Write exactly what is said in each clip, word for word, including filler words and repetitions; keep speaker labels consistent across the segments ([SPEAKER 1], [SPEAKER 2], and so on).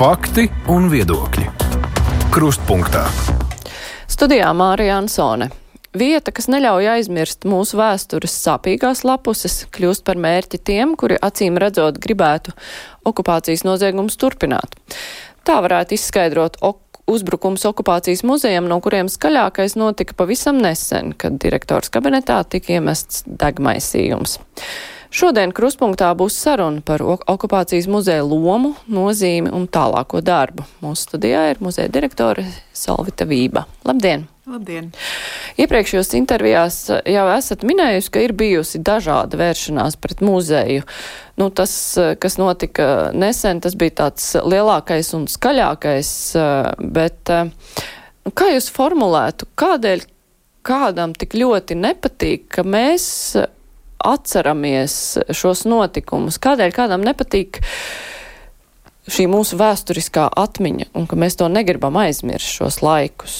[SPEAKER 1] Fakti un viedokļi. Krustpunktā.
[SPEAKER 2] Studijā Mārija Ansone. Vieta, kas neļauj aizmirst mūsu vēstures sāpīgās lapuses, kļūst par mērķi tiem, kuri acīm redzot gribētu okupācijas noziegumus turpināt. Tā varētu izskaidrot ok- uzbrukums okupācijas muzejam, no kuriem skaļākais notika pavisam nesen, kad direktors kabinetā tika iemests degmaisījums. Šodien Krustpunktā būs saruna par okupācijas muzeja lomu, nozīmi un tālāko darbu. Mūsu studijā ir muzeja direktore Solvita Vība. Labdien!
[SPEAKER 3] Labdien!
[SPEAKER 2] Iepriekšējos intervijās jau esat minējusi, ka ir bijusi dažāda vēršanās pret muzeju. Nu, tas, kas notika nesen, tas bija tāds lielākais un skaļākais, bet kā jūs formulētu, kādēļ kādam tik ļoti nepatīk, ka mēs atceramies šos notikumus? Kādēļ kādam nepatīk šī mūsu vēsturiskā atmiņa un ka mēs to negribam aizmirst šos laikus?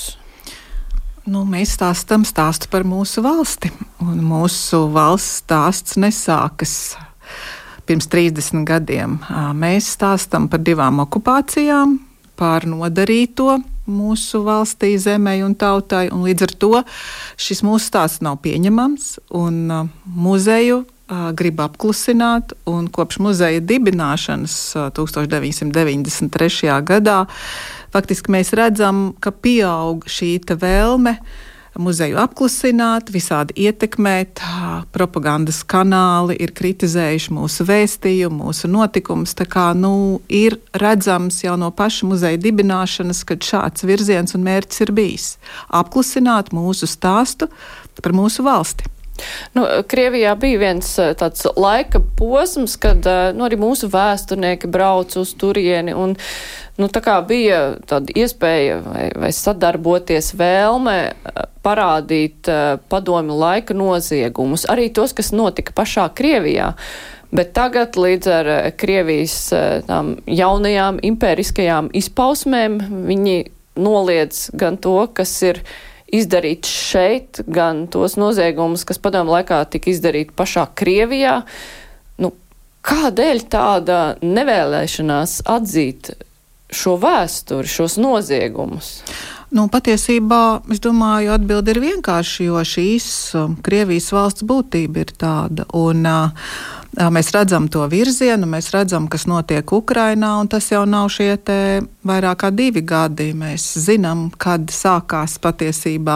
[SPEAKER 3] Nu, mēs stāstam stāstu par mūsu valsti, un mūsu valsts stāsts nesākas pirms trīsdesmit gadiem. Mēs stāstam par divām okupācijām, par nodarīto mūsu valstī, zemē un tautai, un līdz ar to šis mūsu stāsts nav pieņemams, un uh, muzeju uh, grib apklusināt, un kopš muzeja dibināšanas uh, tūkstoš deviņsimt deviņdesmit trešajā gadā faktiski mēs redzam, ka pieaug šī vēlme muzeju apklusināt, visādi ietekmēt, propagandas kanāli ir kritizējuši mūsu vēstījumu, mūsu notikumus, tā kā, nu, ir redzams jau no paša muzeja dibināšanas, kad šāds virziens un mērķis ir bijis – apklusināt mūsu stāstu par mūsu valsti.
[SPEAKER 2] Nu, Krievijā bija viens tāds laika posms, kad nu, arī mūsu vēsturnieki brauc uz turieni un nu, tā kā bija tāda iespēja vai, vai sadarboties vēlme parādīt padomju laika noziegumus, arī tos, kas notika pašā Krievijā. Bet tagad līdz ar Krievijas tām jaunajām impēriskajām izpausmēm viņi noliedz gan to, kas ir izdarīts šeit, gan tos noziegumus, kas padomu laikā tika izdarīti pašā Krievijā. Nu, kādēļ tāda nevēlēšanās atzīt šo vēsturi, šos noziegumus?
[SPEAKER 3] Nu, patiesībā, es domāju, atbilde ir vienkārši, jo šīs um, Krievijas valsts būtība ir tāda. Un, uh, Mēs redzam to virzienu, mēs redzam, kas notiek Ukrainā, un tas jau nav šie te vairāk kā divi gadi. Mēs zinām, kad sākās patiesībā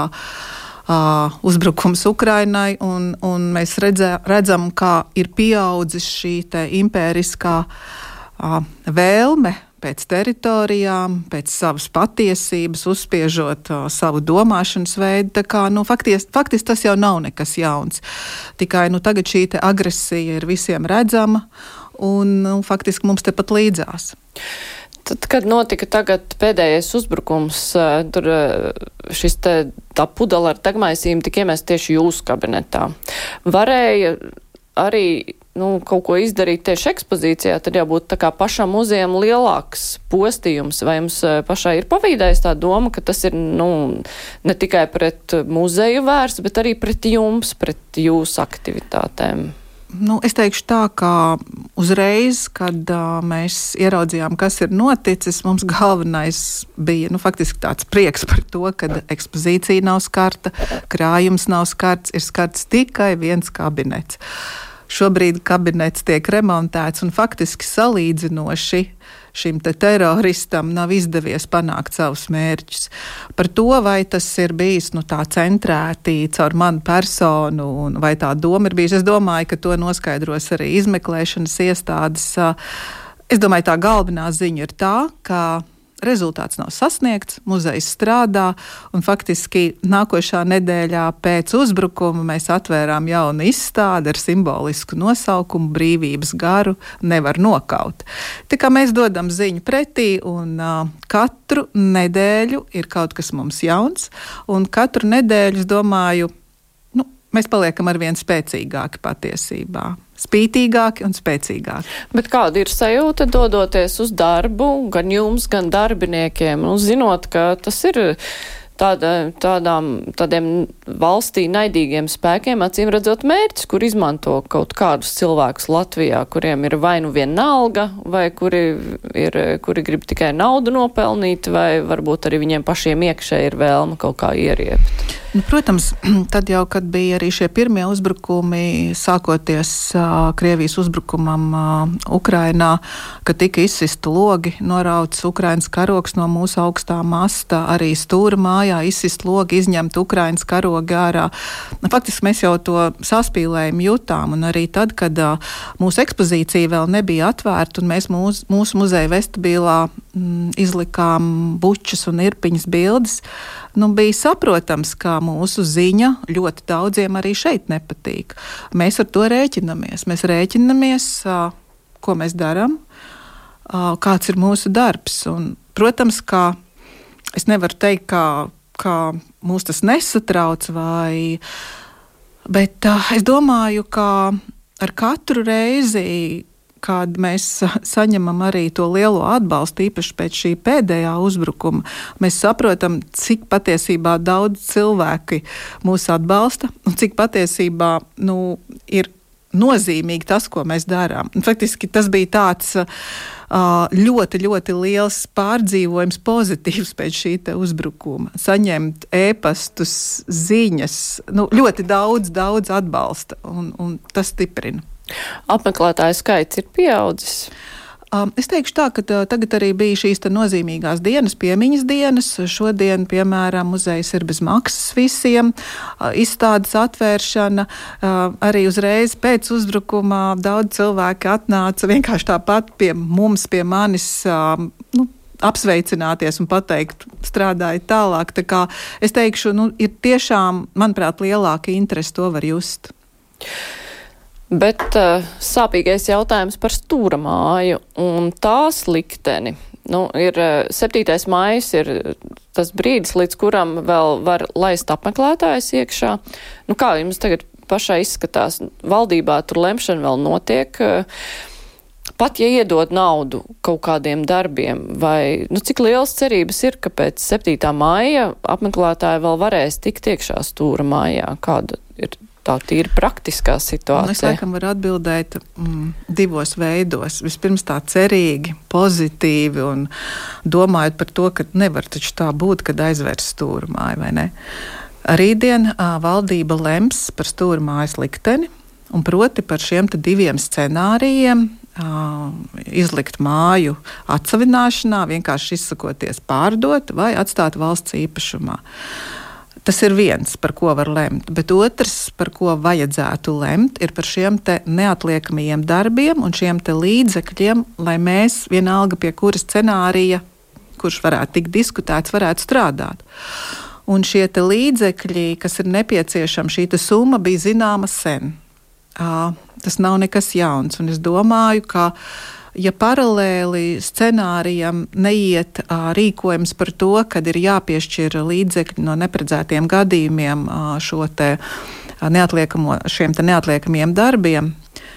[SPEAKER 3] uh, uzbrukums Ukrainai, un, un mēs redzē, redzam, kā ir pieaudzis šī te impēriskā uh, vēlme pēc teritorijām, pēc savas patiesības, uzspiežot uh, savu domāšanas veidu. Tā kā, nu, faktiski, faktiski tas jau nav nekas jauns. Tikai nu, tagad šī te agresija ir visiem redzama, un nu, faktiski mums tepat līdzās.
[SPEAKER 2] Tad, kad notika tagad pēdējais uzbrukums, tur šis te, tā pudele ar degmaisījumu tika iemest tieši jūsu kabinetā. Varēja arī nu, kaut ko izdarīt tieši ekspozīcijā, tad jābūt tā kā pašam muzejam lielāks postījums. Vai jums pašai ir pavīdējis tā doma, ka tas ir nu, ne tikai pret muzeju vērsts, bet arī pret jums, pret jūsu aktivitātēm?
[SPEAKER 3] Nu, es teikšu tā, ka uzreiz, kad uh, mēs ieraudzījām, kas ir noticis, mums galvenais bija nu, faktiski tāds prieks par to, ka ekspozīcija nav skarta, krājums nav skarts, ir skarts tikai viens kabinets. Šobrīd kabinets tiek remontēts un faktiski salīdzinoši šim te teroristam nav izdevies panākt savus mērķus. Par to, vai tas ir bijis nu, tā centrēti caur manu personu un vai tā doma ir bijusi, es domāju, ka to noskaidros arī izmeklēšanas iestādes. Es domāju, tā galvenā ziņa ir tā, ka rezultāts nav sasniegts, muzejs strādā, un faktiski nākošā nedēļā pēc uzbrukuma mēs atvērām jaunu izstādi ar simbolisku nosaukumu Brīvības garu nevar nokaut. Tā kā mēs dodam ziņu pretī, un uh, katru nedēļu ir kaut kas mums jauns, un katru nedēļu, es domāju, nu, mēs paliekam arvien spēcīgāki patiesībā. Spītīgāki un spēcīgāki.
[SPEAKER 2] Bet kāda ir sajūta dodoties uz darbu, gan jums, gan darbiniekiem, un zinot, ka tas ir tāda, tādām, tādiem valstī naidīgiem spēkiem, acīm redzot mērķis, kur izmanto kaut kādus cilvēkus Latvijā, kuriem ir vai nu vienalga, vai kuri, ir, kuri grib tikai naudu nopelnīt, vai varbūt arī viņiem pašiem iekšē ir vēlme kaut kā ieriept.
[SPEAKER 3] Nu, protams, tad jau, kad bija arī šie pirmie uzbrukumi, sākoties uh, Krievijas uzbrukumam uh, Ukrainā, kad tika izsisti logi, norauts Ukrainas karogs no mūsu augstā masta, arī stūra mājā izsist logi, izņemt Ukrainas karogi ārā. Faktiski mēs jau to saspīlējumu jutām, un arī tad, kad uh, mūsu ekspozīcija vēl nebija atvērta, un mēs mūs, mūsu muzeja vestibilā mm, izlikām bučas un irpiņas bildes, nu, bija saprotams, ka mūsu ziņa ļoti daudziem arī šeit nepatīk. Mēs ar to rēķinamies. Mēs rēķinamies, ko mēs darām, kāds ir mūsu darbs. Un, protams, ka es nevaru teikt, ka, ka mūs tas nesatrauc, vai, bet es domāju, ka ar katru reizi, kad mēs saņemam arī to lielo atbalstu, īpaši pēc šī pēdējā uzbrukuma, mēs saprotam, cik patiesībā daudz cilvēki mūs atbalsta un cik patiesībā nu, ir nozīmīgi tas, ko mēs darām. Un faktiski tas bija tāds ļoti, ļoti liels pārdzīvojums, pozitīvs pēc šī te uzbrukuma. Saņemt ēpastus, ziņas, nu, ļoti daudz, daudz atbalsta, un, un tas stiprina.
[SPEAKER 2] Apmeklētāju skaits ir pieaudzis?
[SPEAKER 3] Um, es teikšu tā, ka tā, tagad arī bija šīs tā nozīmīgās dienas, piemiņas dienas. Šodien, piemēram, muzejs ir bez maksas visiem, uh, izstādes atvēršana. Uh, arī uzreiz pēc uzbrukuma daudz cilvēki atnāca vienkārši tāpat pie mums, pie manis, uh, nu, apsveicināties un pateikt, strādājiet tālāk. Tā kā es teikšu, nu, ir tiešām, manuprāt, lielāka interese, to var just.
[SPEAKER 2] Bet uh, sāpīgais jautājums par stūra māju un tās likteni. Nu, ir uh, septītais maijs ir tas brīdis, līdz kuram vēl var laist apmeklētājus iekšā. Nu, kā jums tagad pašai izskatās? Valdībā tur lemšana vēl notiek. Uh, pat ja iedod naudu kaut kādiem darbiem, vai nu, cik liels cerības ir, ka pēc septītā maija apmeklētāji vēl varēs tikt iekšā stūra mājā? Kāda ir tā tīri praktiskā situācija?
[SPEAKER 3] Un es laikam varu atbildēt mm, divos veidos. Vispirms tā cerīgi, pozitīvi un domājot par to, ka nevar taču tā būt, kad aizvērs stūra māju, vai ne? Rītdien a, valdība lems par stūra mājas likteni, un proti par šiem te diviem scenārijiem a, izlikt māju atsavināšanā, vienkārši izsakoties pārdot vai atstāt valsts īpašumā. Tas ir viens, par ko var lemt, bet otrs, par ko vajadzētu lemt, ir par šiem te neatliekamajiem darbiem un šiem te līdzekļiem, lai mēs vienalga pie kura scenārija, kurš varētu tikt diskutēts, varētu strādāt. Un šie te līdzekļi, kas ir nepieciešami, šī te summa bija zināma sen. Tas nav nekas jauns, un es domāju, ka ja paralēli scenārijam neiet ā, rīkojums par to, kad ir jāpiešķir līdzekļi no neparedzētiem gadījumiem ā, šo te neatliekamo, šiem te neatliekamiem darbiem,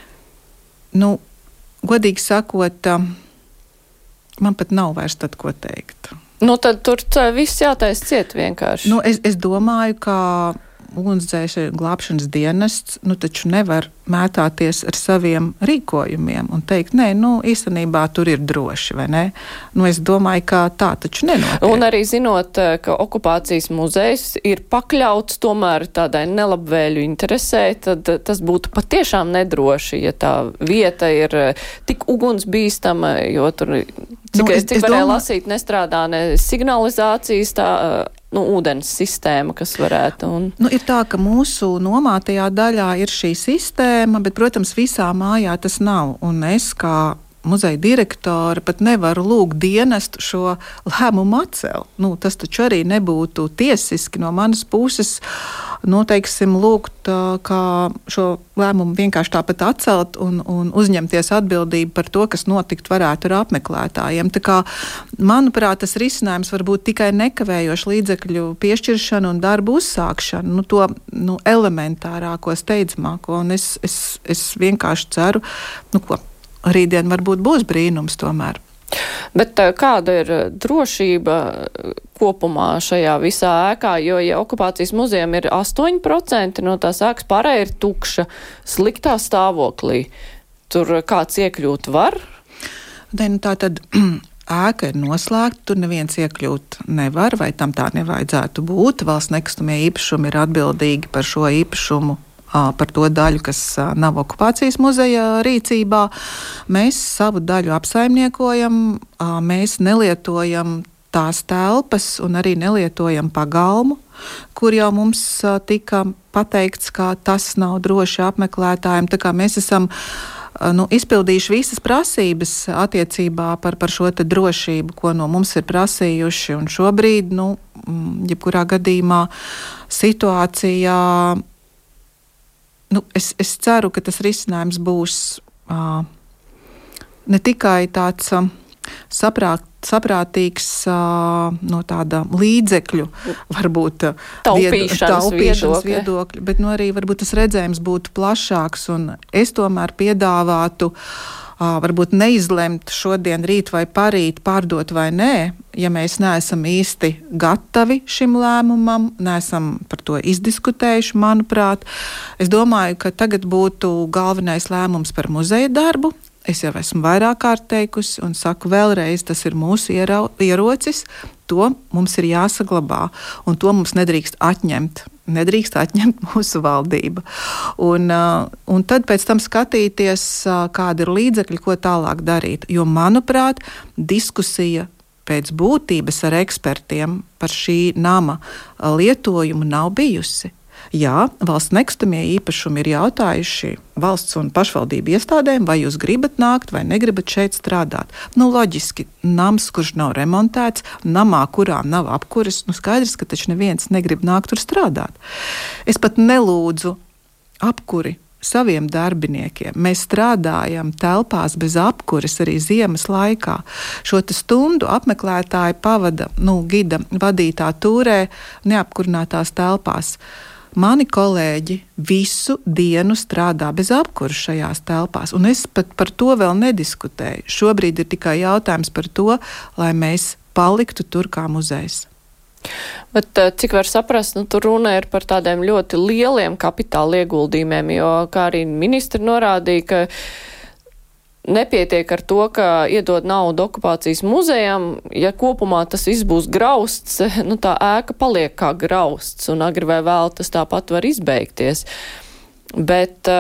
[SPEAKER 3] nu, godīgi sakot, ā, man pat nav vairs tad ko teikt.
[SPEAKER 2] Nu, tad tur viss jātais ciet vienkārši.
[SPEAKER 3] Nu, es, es domāju, ka ugunsdzēsēju glābšanas dienests, nu, taču nevar mētāties ar saviem rīkojumiem un teikt, nē, nu, īstenībā tur ir droši, vai ne? Nu, es domāju, ka tā taču nenotiek.
[SPEAKER 2] Un arī zinot, ka okupācijas muzejs ir pakļauts tomēr tādai nelabvēļu interesē, tad tas būtu patiešām nedroši, ja tā vieta ir tik ugunsbīstama, jo tur, cik, nu, es, cik es varēju domā... lasīt, nestrādā ne signalizācijas tā, nu, ūdens sistēma, kas varētu. Un...
[SPEAKER 3] Nu, ir tā, ka mūsu nomātajā daļā ir šī sistēma, bet, protams, visā mājā tas nav. Un es kā muzeja direktore pat nevaru lūgt dienestu šo lēmumu atcelt. Nu, tas taču arī nebūtu tiesiski no manas puses, noteiksim, lūgt kā šo lēmumu vienkārši tāpat atcelt un, un uzņemties atbildību par to, kas notikt varētu ar apmeklētājiem. Tā kā, manuprāt, tas risinājums var būt tikai nekavējoši līdzekļu piešķiršana un darbu uzsākšana, nu, to nu, elementārāko, steidzamāko. Un es, es, es vienkārši ceru, nu ko, rītdien varbūt būs brīnums tomēr.
[SPEAKER 2] Bet kāda ir drošība kopumā šajā visā ēkā, jo, ja okupācijas muzejam ir astoņi procenti no tās ēkas, pārējā ir tukša, sliktā stāvoklī, tur kāds iekļūt var?
[SPEAKER 3] Ne, nu tā tad ēka ir noslēgta, tur neviens iekļūt nevar, vai tam tā nevajadzētu būt. Valsts nekustamie īpašumi ir atbildīgi par šo īpašumu, par to daļu, kas nav okupācijas muzeja rīcībā. Mēs savu daļu apsaimniekojam, mēs nelietojam tās telpas un arī nelietojam pagalmu, kur jau mums tika pateikts, ka tas nav droši apmeklētājiem. Tā kā mēs esam nu, izpildījuši visas prasības attiecībā par, par šo te drošību, ko no mums ir prasījuši. Un šobrīd, nu, jebkurā gadījumā situācijā, nu, es, es ceru, ka tas risinājums būs uh, ne tikai tāds uh, saprāt, saprātīgs uh, no tāda līdzekļu, varbūt uh,
[SPEAKER 2] taupīšanas,
[SPEAKER 3] taupīšanas
[SPEAKER 2] viedokļa,
[SPEAKER 3] viedokļa, bet nu, arī varbūt tas redzējums būtu plašāks, un es tomēr piedāvātu uh, varbūt neizlemt šodien, rīt vai parīt, pārdot vai nē, ja mēs neesam īsti gatavi šim lēmumam, neesam par to izdiskutējuši, manuprāt. Es domāju, ka tagad būtu galvenais lēmums par muzeja darbu. Es jau esmu vairāk kārt teikusi un saku vēlreiz, tas ir mūsu ierau, ierocis, to mums ir jāsaglabā, un to mums nedrīkst atņemt. Nedrīkst atņemt mūsu valdība. Un, un tad pēc tam skatīties, kādi ir līdzekļi, ko tālāk darīt. Jo, manuprāt, diskusija pēc būtības ar ekspertiem par šī nama lietojumu nav bijusi. Jā, valsts nekustamie īpašumi ir jautājuši valsts un pašvaldību iestādēm, vai jūs gribat nākt vai negribat šeit strādāt. Nu, loģiski, nams, kurš nav remontēts, namā, kurā nav apkuras, nu skaidrs, ka taču neviens negrib nākt tur strādāt. Es pat nelūdzu apkuri saviem darbiniekiem. Mēs strādājam telpās bez apkuras arī ziemas laikā. Šo te stundu apmeklētāji pavada, nu, gida vadītā tūrē neapkurinātās telpās. Mani kolēģi visu dienu strādā bez apkuras šajās telpās, un es pat par to vēl nediskutēju. Šobrīd ir tikai jautājums par to, lai mēs paliktu tur kā muzejs.
[SPEAKER 2] Bet cik var saprast, nu, tur runa ir par tādiem ļoti lieliem kapitāla ieguldījumiem, jo, kā arī ministri norādīja, ka nepietiek ar to, ka iedod naudu okupācijas muzejam, ja kopumā tas viss būs grausts, nu tā ēka paliek kā grausts, un agri vai vēl tas tāpat var izbeigties. Bet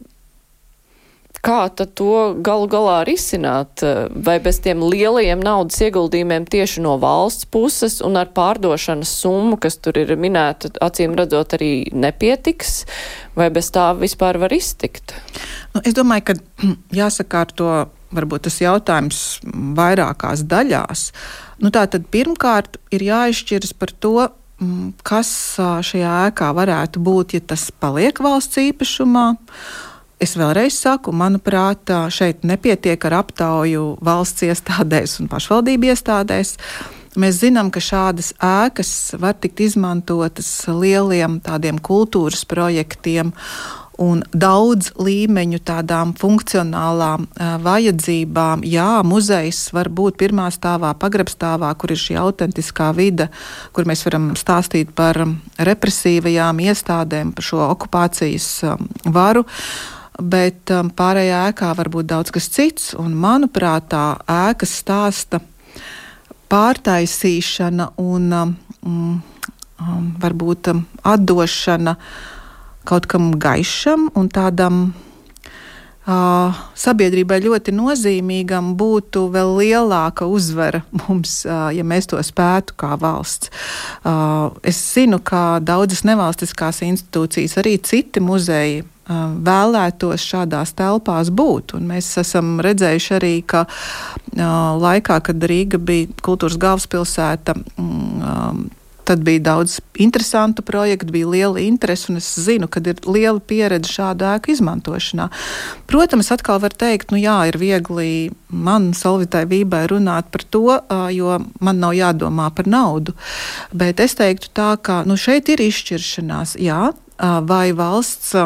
[SPEAKER 2] kā tad to galu galā risināt? Vai bez tiem lielajiem naudas ieguldījumiem tieši no valsts puses un ar pārdošanas summu, kas tur ir minēta, acīm redzot, arī nepietiks? Vai bez tā vispār var iztikt?
[SPEAKER 3] Nu, es domāju, ka jāsakārto varbūt tas jautājums vairākās daļās. Nu, tā tad pirmkārt ir jāizšķiras par to, kas šajā ēkā varētu būt, ja tas paliek valsts īpašumā. Es vēlreiz saku, manuprāt, šeit nepietiek ar aptauju valsts iestādēs un pašvaldību iestādēs. Mēs zinām, ka šādas ēkas var tikt izmantotas lieliem tādiem kultūras projektiem un daudz līmeņu tādām funkcionālām uh, vajadzībām. Jā, muzejs var būt pirmā stāvā, pagrabstāvā, kur ir šī autentiskā vide, kur mēs varam stāstīt par represīvajām iestādēm, par šo okupācijas um, varu. Bet um, pārējā ēkā var būt daudz kas cits, un manuprāt, tā ēkas stāsta pārtaisīšana un um, um, varbūt um, atdošana kaut kam gaišam un tādam uh, sabiedrībai ļoti nozīmīgam būtu vēl lielāka uzvara mums, uh, ja mēs to spētu kā valsts. Uh, es zinu, ka daudzas nevalstiskās institūcijas, arī citi muzeji, vēlētos šādās telpās būt. Un mēs esam redzējuši arī, ka uh, laikā, kad Rīga bija kultūras galvaspilsēta, um, tad bija daudz interesantu projektu, bija liela interese, un es zinu, kad ir liela pieredze šādu ēku izmantošanā. Protams, atkal var teikt, nu jā, ir viegli man, Solvitai Vībai, runāt par to, uh, jo man nav jādomā par naudu. Bet es teiktu tā, ka nu, šeit ir izšķiršanās, jā, uh, vai valsts uh,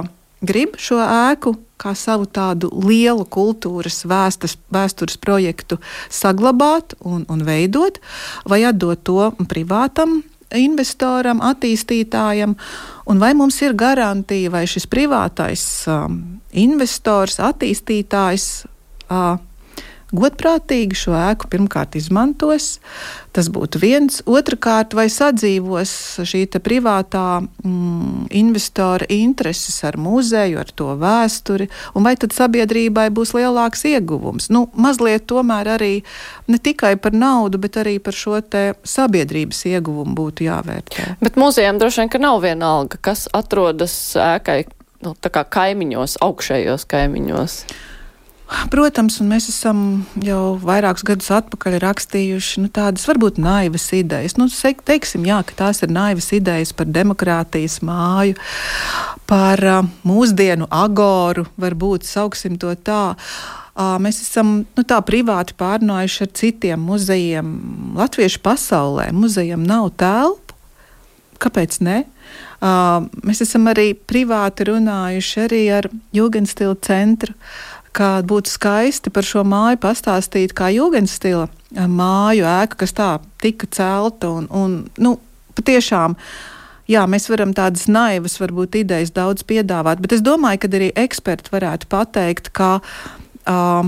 [SPEAKER 3] grib šo ēku kā savu tādu lielu kultūras vēstas, vēstures projektu saglabāt un, un veidot, vai atdot to privātam investoram, attīstītājam, un vai mums ir garantija, vai šis privātais um, investors, attīstītājs uh, godprātīgi šo ēku pirmkārt izmantos. Tas būtu viens. Otrakārt, vai sadzīvos šī te privātā mm, investora intereses ar muzeju, ar to vēsturi, un vai tad sabiedrībai būs lielāks ieguvums. Nu, mazliet tomēr arī ne tikai par naudu, bet arī par šo te sabiedrības ieguvumu būtu jāvērtē.
[SPEAKER 2] Bet muzejam droši vien, ka nav vienalga, kas atrodas ēkai, nu, tā kā kaimiņos, augšējos kaimiņos.
[SPEAKER 3] Protams, un mēs esam jau vairākus gadus atpakaļ rakstījuši nu, tādas varbūt naivas idejas. Nu, teiksim, jā, ka tās ir naivas idejas par demokrātijas māju, par uh, mūsdienu agoru, varbūt sauksim to tā. Uh, mēs esam nu, tā privāti pārnājuši ar citiem muzejiem. Latviešu pasaulē muzejam nav telpu. Kāpēc ne? Uh, mēs esam arī privāti runājuši arī ar Jugendstila centru, kā būtu skaisti par šo māju pastāstīt kā Jugendstila māju ēku, kas tā tika celta un, un nu, patiešām, jā, mēs varam tādas naivas, varbūt idejas daudz piedāvāt, bet es domāju, ka arī eksperti varētu pateikt, ka um,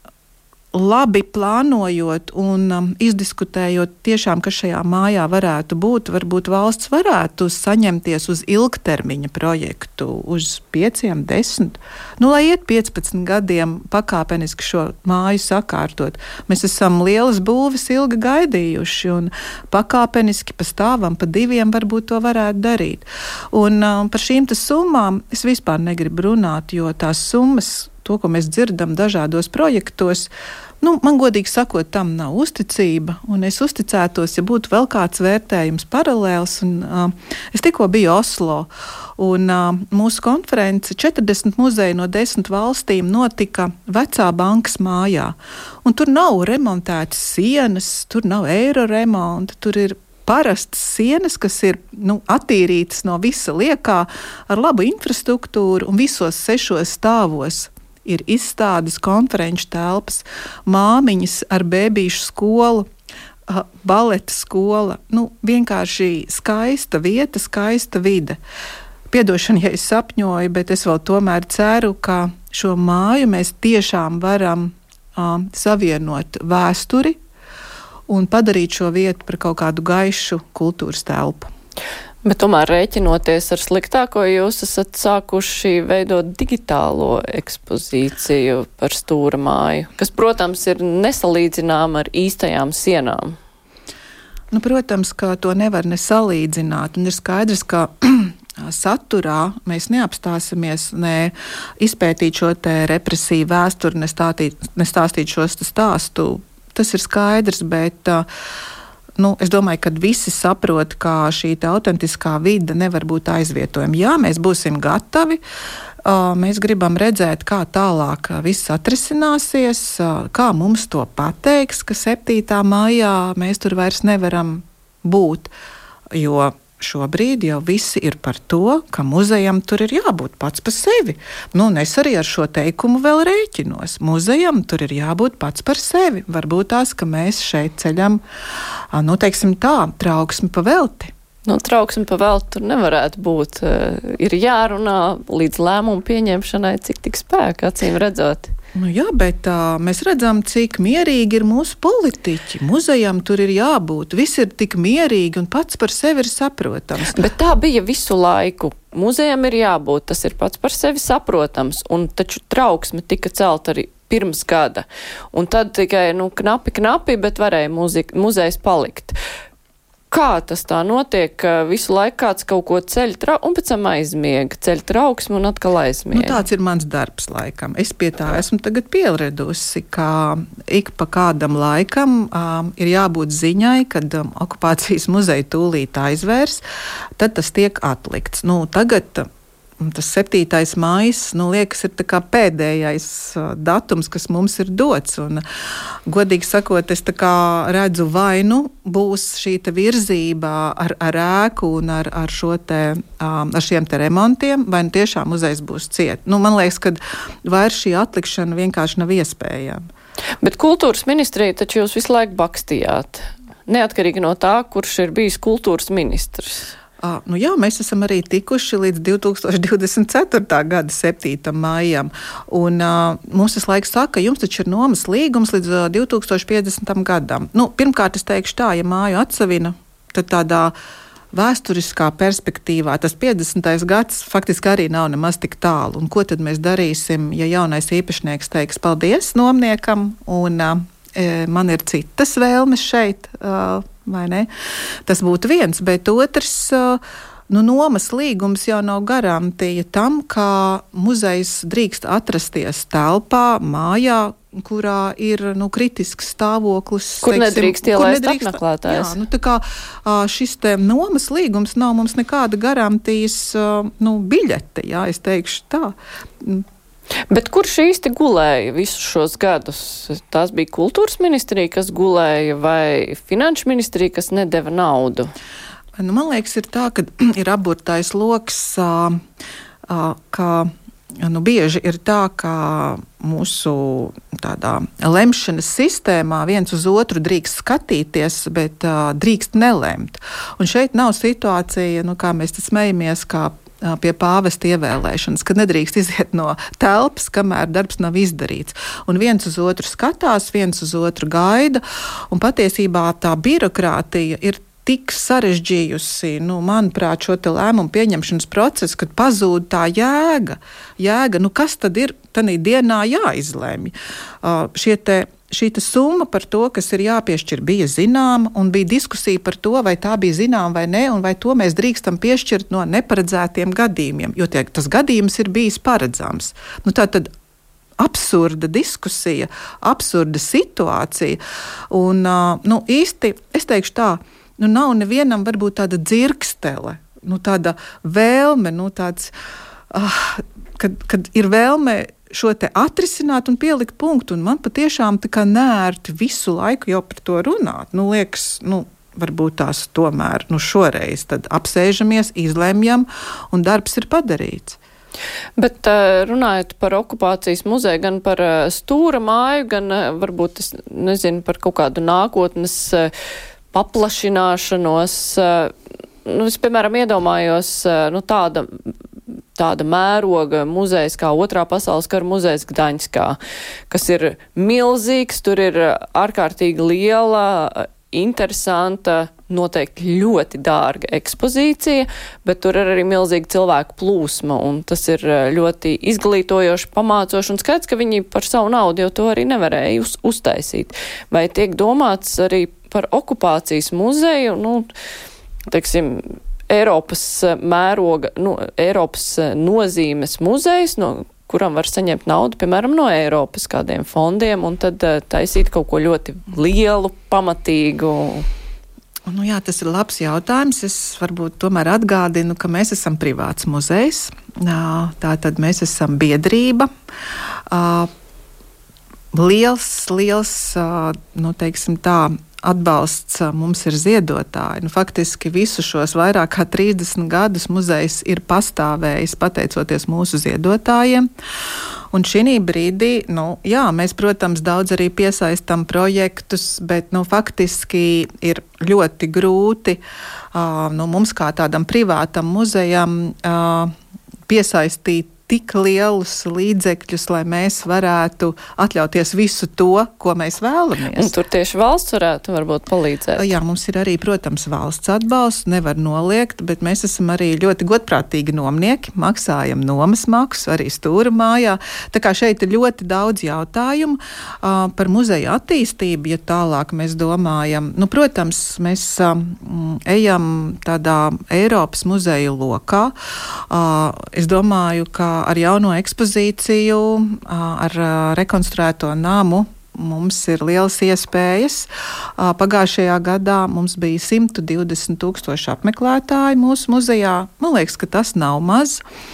[SPEAKER 3] labi plānojot un um, izdiskutējot tiešām, kas šajā mājā varētu būt, varbūt valsts varētu saņemties uz ilgtermiņa projektu, uz pieciem, desmit, nu, lai iet piecpadsmit gadiem pakāpeniski šo māju sakārtot. Mēs esam lielas būves ilgi gaidījuši un pakāpeniski pa stāvam, pa diviem varbūt to varētu darīt. Un um, par šīm tas summām es vispār negribu runāt, jo tās summas, to, ko mēs dzirdam dažādos projektos, nu, man godīgi sakot, tam nav uzticība, un es uzticētos, ja būtu vēl kāds vērtējums paralēls, un uh, es tikko biju Oslo, un uh, mūsu konference četrdesmit muzeji no desmit valstīm notika vecā bankas mājā, un tur nav remontētas sienas, tur nav eiro remonta, tur ir parastas sienas, kas ir nu, attīrītas no visa liekā ar labu infrastruktūru, un visos sešos stāvos ir izstādes, konferenču telpas, māmiņas ar bēbīšu skolu, baleta skola. Nu, vienkārši skaista vieta, skaista vide. Piedošana, ja es sapņoju, bet es vēl tomēr ceru, ka šo māju mēs tiešām varam uh, savienot vēsturi un padarīt šo vietu par kaut kādu gaišu kultūras telpu.
[SPEAKER 2] Bet tomēr rēķinoties ar sliktāko, jūs esat sākuši veidot digitālo ekspozīciju par stūra māju, kas, protams, ir nesalīdzināma ar īstajām sienām.
[SPEAKER 3] Nu, protams, ka to nevar nesalīdzināt, un ir skaidrs, ka saturā mēs neapstāsimies, ne izpētīt šo te represiju vēsturi, nestāstīt, nestāstīt šos stāstu. Tas ir skaidrs, bet Nu, es domāju, ka visi saprot, ka šī autentiskā vide nevar būt aizvietojama. Jā, mēs būsim gatavi, mēs gribam redzēt, kā tālāk viss atrisināsies, kā mums to pateiks, ka septītā maijā mēs tur vairs nevaram būt, jo šobrīd jau visi ir par to, ka muzejam tur ir jābūt pats par sevi. Nu, un es arī ar šo teikumu vēl rēķinos. Muzejam tur ir jābūt pats par sevi. Varbūt tās, ka mēs šeit ceļam, nu, teiksim tā, trauksmi pa velti.
[SPEAKER 2] Nu, trauksmi pa velti tur nevarētu būt. Ir jārunā līdz lēmumu pieņemšanai, cik tik spēka, acīm redzot.
[SPEAKER 3] Nu jā, bet uh, mēs redzam, cik mierīgi ir mūsu politiķi. Muzejam tur ir jābūt. Viss ir tik mierīgi un pats par sevi ir saprotams.
[SPEAKER 2] Bet tā bija visu laiku. Muzejam ir jābūt, tas ir pats par sevi saprotams. Un taču trauksme tika celt arī pirms gada. Un tad tikai, nu, knapi, knapi, bet varēja muzi- muzejs palikt. Kā tas tā notiek, ka visu laiku kāds kaut ko ceļ trau, un pēc tam aizmiega, ceļ trauksmi un atkal aizmiega?
[SPEAKER 3] Nu, tāds ir mans darbs laikam. Es pie tā esmu tagad pieradusi, ka ik pa kādam laikam um, ir jābūt ziņai, kad um, okupācijas muzeja tūlīt aizvērs, tad tas tiek atlikts. Nu, tagad tas septītais maijs, nu, liekas, ir tā kā pēdējais datums, kas mums ir dots. Un, godīgi sakot, es tā kā redzu, vai nu būs šī te virzība ar, ar ēku un ar, ar, šo te, ar šiem te remontiem, vai nu tiešām muzejs būs ciet. Nu, man liekas, ka vairs šī atlikšana vienkārši nav iespējama.
[SPEAKER 2] Bet kultūras ministrija taču jūs visu laiku bakstījāt, neatkarīgi no tā, kurš ir bijis kultūras ministrs.
[SPEAKER 3] Uh, nu jā, mēs esam arī tikuši līdz divi tūkstoši divdesmit ceturtā gada septītam maijam. Un uh, mums visu laiku saka, ka jums taču ir nomas līgums līdz uh, divi tūkstoši piecdesmitam gadam. Nu, pirmkārt, es teikšu tā, ja māju atsavina, tad tādā vēsturiskā perspektīvā tas piecdesmitais gads faktiski arī nav nemaz tik tālu. Un ko tad mēs darīsim, ja jaunais īpašnieks teiks paldies nomniekam un uh, man ir citas vēlmes šeit, uh, vai ne? Tas būtu viens, bet otrs, nu, nomas līgums jau nav garantija tam, ka muzejs drīkst atrasties telpā, mājā, kurā ir, nu, kritisks stāvoklis.
[SPEAKER 2] Kur teiksim, nedrīkst ielaist
[SPEAKER 3] nedrīkst,
[SPEAKER 2] apmeklētājs.
[SPEAKER 3] Jā, nu, tā kā šis te nomas līgums nav mums nekāda garantijas, nu, biļete, jā, es teikšu tā.
[SPEAKER 2] Bet kurš īsti gulēja visus šos gadus? Tās bija kultūras ministrija, kas gulēja, vai finanšu ministrija, kas nedeva naudu?
[SPEAKER 3] Nu, man liekas, ir tā, ka ir aburtais loks, ka nu, bieži ir tā, ka mūsu tādā lemšanas sistēmā viens uz otru drīkst skatīties, bet drīkst nelemt. Un šeit nav situācija, nu, kā mēs te smejamies, kā pie pāvesta ievēlēšanas, kad nedrīkst iziet no telpas, kamēr darbs nav izdarīts. Un viens uz otru skatās, viens uz otru gaida, un patiesībā tā birokrātija ir tik sarežģījusi, nu, manuprāt, šo te lēmumu pieņemšanas procesu, kad pazūd tā jēga. Jēga, nu, kas tad ir tanī dienā jāizlemj? Uh, šie te Šī summa par to, kas ir jāpiešķir, bija zināma, un bija diskusija par to, vai tā bija zināma vai nē, un vai to mēs drīkstam piešķirt no neparedzētiem gadījumiem, jo tie, tas gadījums ir bijis paredzams. Nu, tā tad absurda diskusija, absurda situācija, un nu, īsti, es teikšu tā, nu, nav nevienam varbūt tāda dzirkstele, nu, tāda vēlme, nu, tāds, uh, kad, kad ir vēlme šo te atrisināt un pielikt punktu, un man patiešām tā kā nērti visu laiku jau par to runāt. Nu, liekas, nu, varbūt tās tomēr, nu, šoreiz tad apsēžamies, izlemjam, un darbs ir padarīts.
[SPEAKER 2] Bet runājot par okupācijas muzeju, gan par stūra māju, gan varbūt, es nezinu, par kaut kādu nākotnes paplašināšanos, nu, es, piemēram, iedomājos, nu, tāda tāda mēroga muzejs kā Otrā pasaules kara muzejs Gdaņskā, kas ir milzīgs, tur ir ārkārtīgi liela, interesanta, noteikti ļoti dārga ekspozīcija, bet tur ir arī milzīga cilvēku plūsma, un tas ir ļoti izglītojoši, pamācoši, un skaidrs, ka viņi par savu naudu jau to arī nevarēja uz, uztaisīt. Vai tiek domāts arī par okupācijas muzeju, nu, teiksim, Eiropas mēroga, nu, Eiropas nozīmes muzejs, no kuram var saņemt naudu, piemēram, no Eiropas kādiem fondiem, un tad taisīt kaut ko ļoti lielu, pamatīgu.
[SPEAKER 3] Nu jā, tas ir labs jautājums. Es varbūt tomēr atgādinu, ka mēs esam privāts muzejs. Tātad mēs esam biedrība. Liels, liels, nu, teiksim tā, atbalsts mums ir ziedotāji. Nu, faktiski visu šos vairāk kā trīsdesmit gadus muzejs ir pastāvējis pateicoties mūsu ziedotājiem. Un šī brīdī, nu, jā, mēs, protams, daudz arī piesaistam projektus, bet, nu, faktiski ir ļoti grūti uh, nu, mums kā tādam privātam muzejam uh, piesaistīt tik lielus līdzekļus, lai mēs varētu atļauties visu to, ko mēs vēlamies.
[SPEAKER 2] Un tur tieši valsts varētu varbūt palīdzēt.
[SPEAKER 3] Jā, mums ir arī, protams, valsts atbalsts, nevar noliegt, bet mēs esam arī ļoti godprātīgi nomnieki, maksājam nomas maksu, arī stūra mājā. Tā kā šeit ir ļoti daudz jautājumu uh, par muzeja attīstību, ja tālāk mēs domājam. Nu, protams, mēs um, ejam tādā Eiropas muzeju lokā. Uh, es domāju, ka ar jauno ekspozīciju, ar rekonstruēto namu mums ir lielas iespējas. Pagājušajā gadā mums bija simt divdesmit tūkstoši apmeklētāji mūsu muzejā. Man liekas, ka tas nav maz.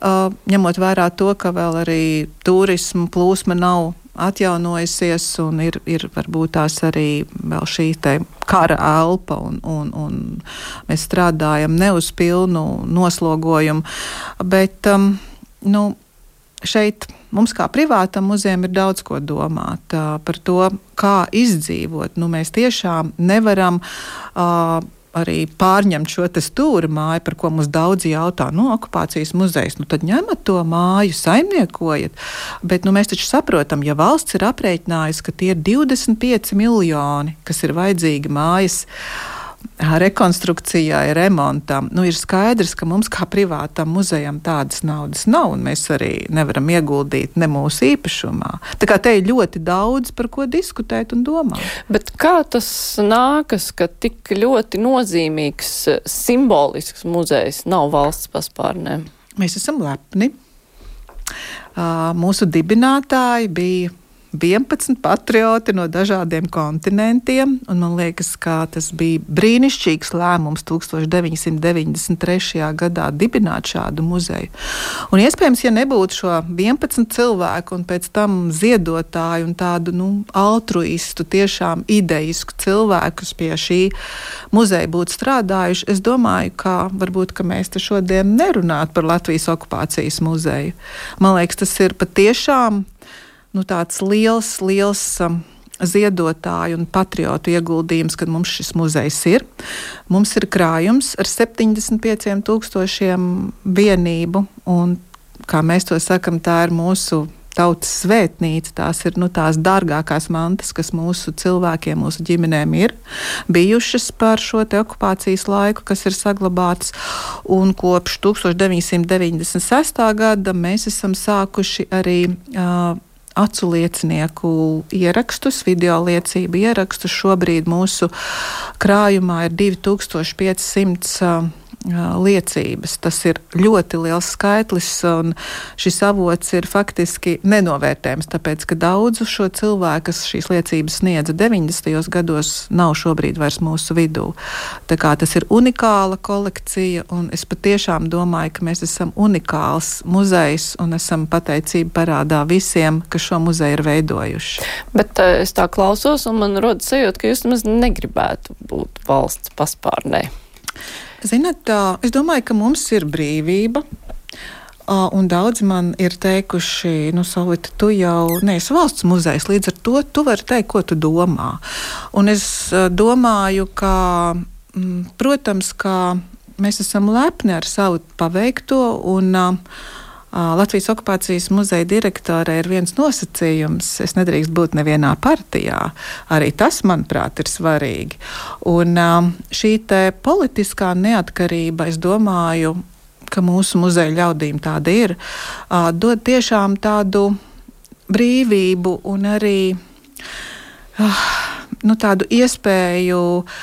[SPEAKER 3] ņemot vērā to, ka vēl arī turismu plūsma nav atjaunojusies un ir, ir varbūt tās arī vēl šī te kara elpa un, un, un mēs strādājam ne uz pilnu noslogojumu, bet um, nu, šeit mums kā privātam muzejam ir daudz ko domāt uh, par to, kā izdzīvot. Nu, mēs tiešām nevaram uh, arī pārņemt šo te stūra māju, par ko mums daudzi jautā, nu, okupācijas muzejs, nu, tad ņemat to māju, saimniekojiet. Bet, nu, mēs taču saprotam, ja valsts ir aprēķinājusi, ka tie ir divdesmit pieci miljoni, kas ir vajadzīgi mājas rekonstrukcijai, remontam, nu, ir skaidrs, ka mums kā privātam muzejam tādas naudas nav, un mēs arī nevaram ieguldīt ne mūsu īpašumā. Tā kā te ir ļoti daudz, par ko diskutēt un domāt.
[SPEAKER 2] Bet kā tas nākas, ka tik ļoti nozīmīgs, simbolisks muzejs nav valsts paspārnē?
[SPEAKER 3] Mēs esam lepni. Mūsu dibinātāji bija vienpadsmit patrioti no dažādiem kontinentiem, un man liekas, ka tas bija brīnišķīgs lēmums tūkstoš deviņsimt deviņdesmit trešajā gadā dibināt šādu muzeju. Un iespējams, ja nebūtu šo vienpadsmit cilvēku un pēc tam ziedotāju un tādu, nu, altruistu, tiešām ideisku cilvēkus pie šī muzeja būtu strādājuši, es domāju, ka varbūt, ka mēs te šodien nerunātu par Latvijas okupācijas muzeju. Man liekas, tas ir patiešām nu, tāds liels, liels um, ziedotāju un patriotu ieguldījums, kad mums šis muzejs ir. Mums ir krājums ar septiņdesmit pieciem tūkstošiem vienību, un, kā mēs to sakam, tā ir mūsu tautas svētnīca, tās ir, nu, tās dārgākās mantas, kas mūsu cilvēkiem, mūsu ģimenēm ir bijušas par šo te okupācijas laiku, kas ir saglabātas, un kopš tūkstoš deviņsimt deviņdesmit sestā gada mēs esam sākuši arī uh, acu liecinieku ierakstus, video liecību ierakstus. Šobrīd mūsu krājumā ir divi tūkstoši pieci simti uh, liecības. Tas ir ļoti liels skaitlis, un šis avots ir faktiski nenovērtējams, tāpēc, ka daudzu šo cilvēku, kas šīs liecības sniedza deviņdesmitajos gados, nav šobrīd vairs mūsu vidū. Tā kā tas ir unikāla kolekcija, un es patiešām domāju, ka mēs esam unikāls muzejs, un esam pateicība parādā visiem, kas šo muzeju ir veidojuši.
[SPEAKER 2] Bet uh, es tā klausos, un man rodas sajūta, ka jūs nemaz negribētu būt valsts paspārnē.
[SPEAKER 3] Zināt, es domāju, ka mums ir brīvība, un daudzi man ir teikuši, nu, Solvita, tu jau neesi valsts muzejs, līdz ar to tu vari teikt, ko tu domā. Un es domāju, ka, protams, ka mēs esam lepni ar savu paveikto, un Latvijas okupācijas muzeja direktorē ir viens nosacījums, es nedrīkst būt nevienā partijā. Arī tas, manuprāt, ir svarīgi. Un šī te politiskā neatkarība, es domāju, ka mūsu muzeja ļaudīm tāda ir, dod tiešām tādu brīvību un arī nu, tādu iespēju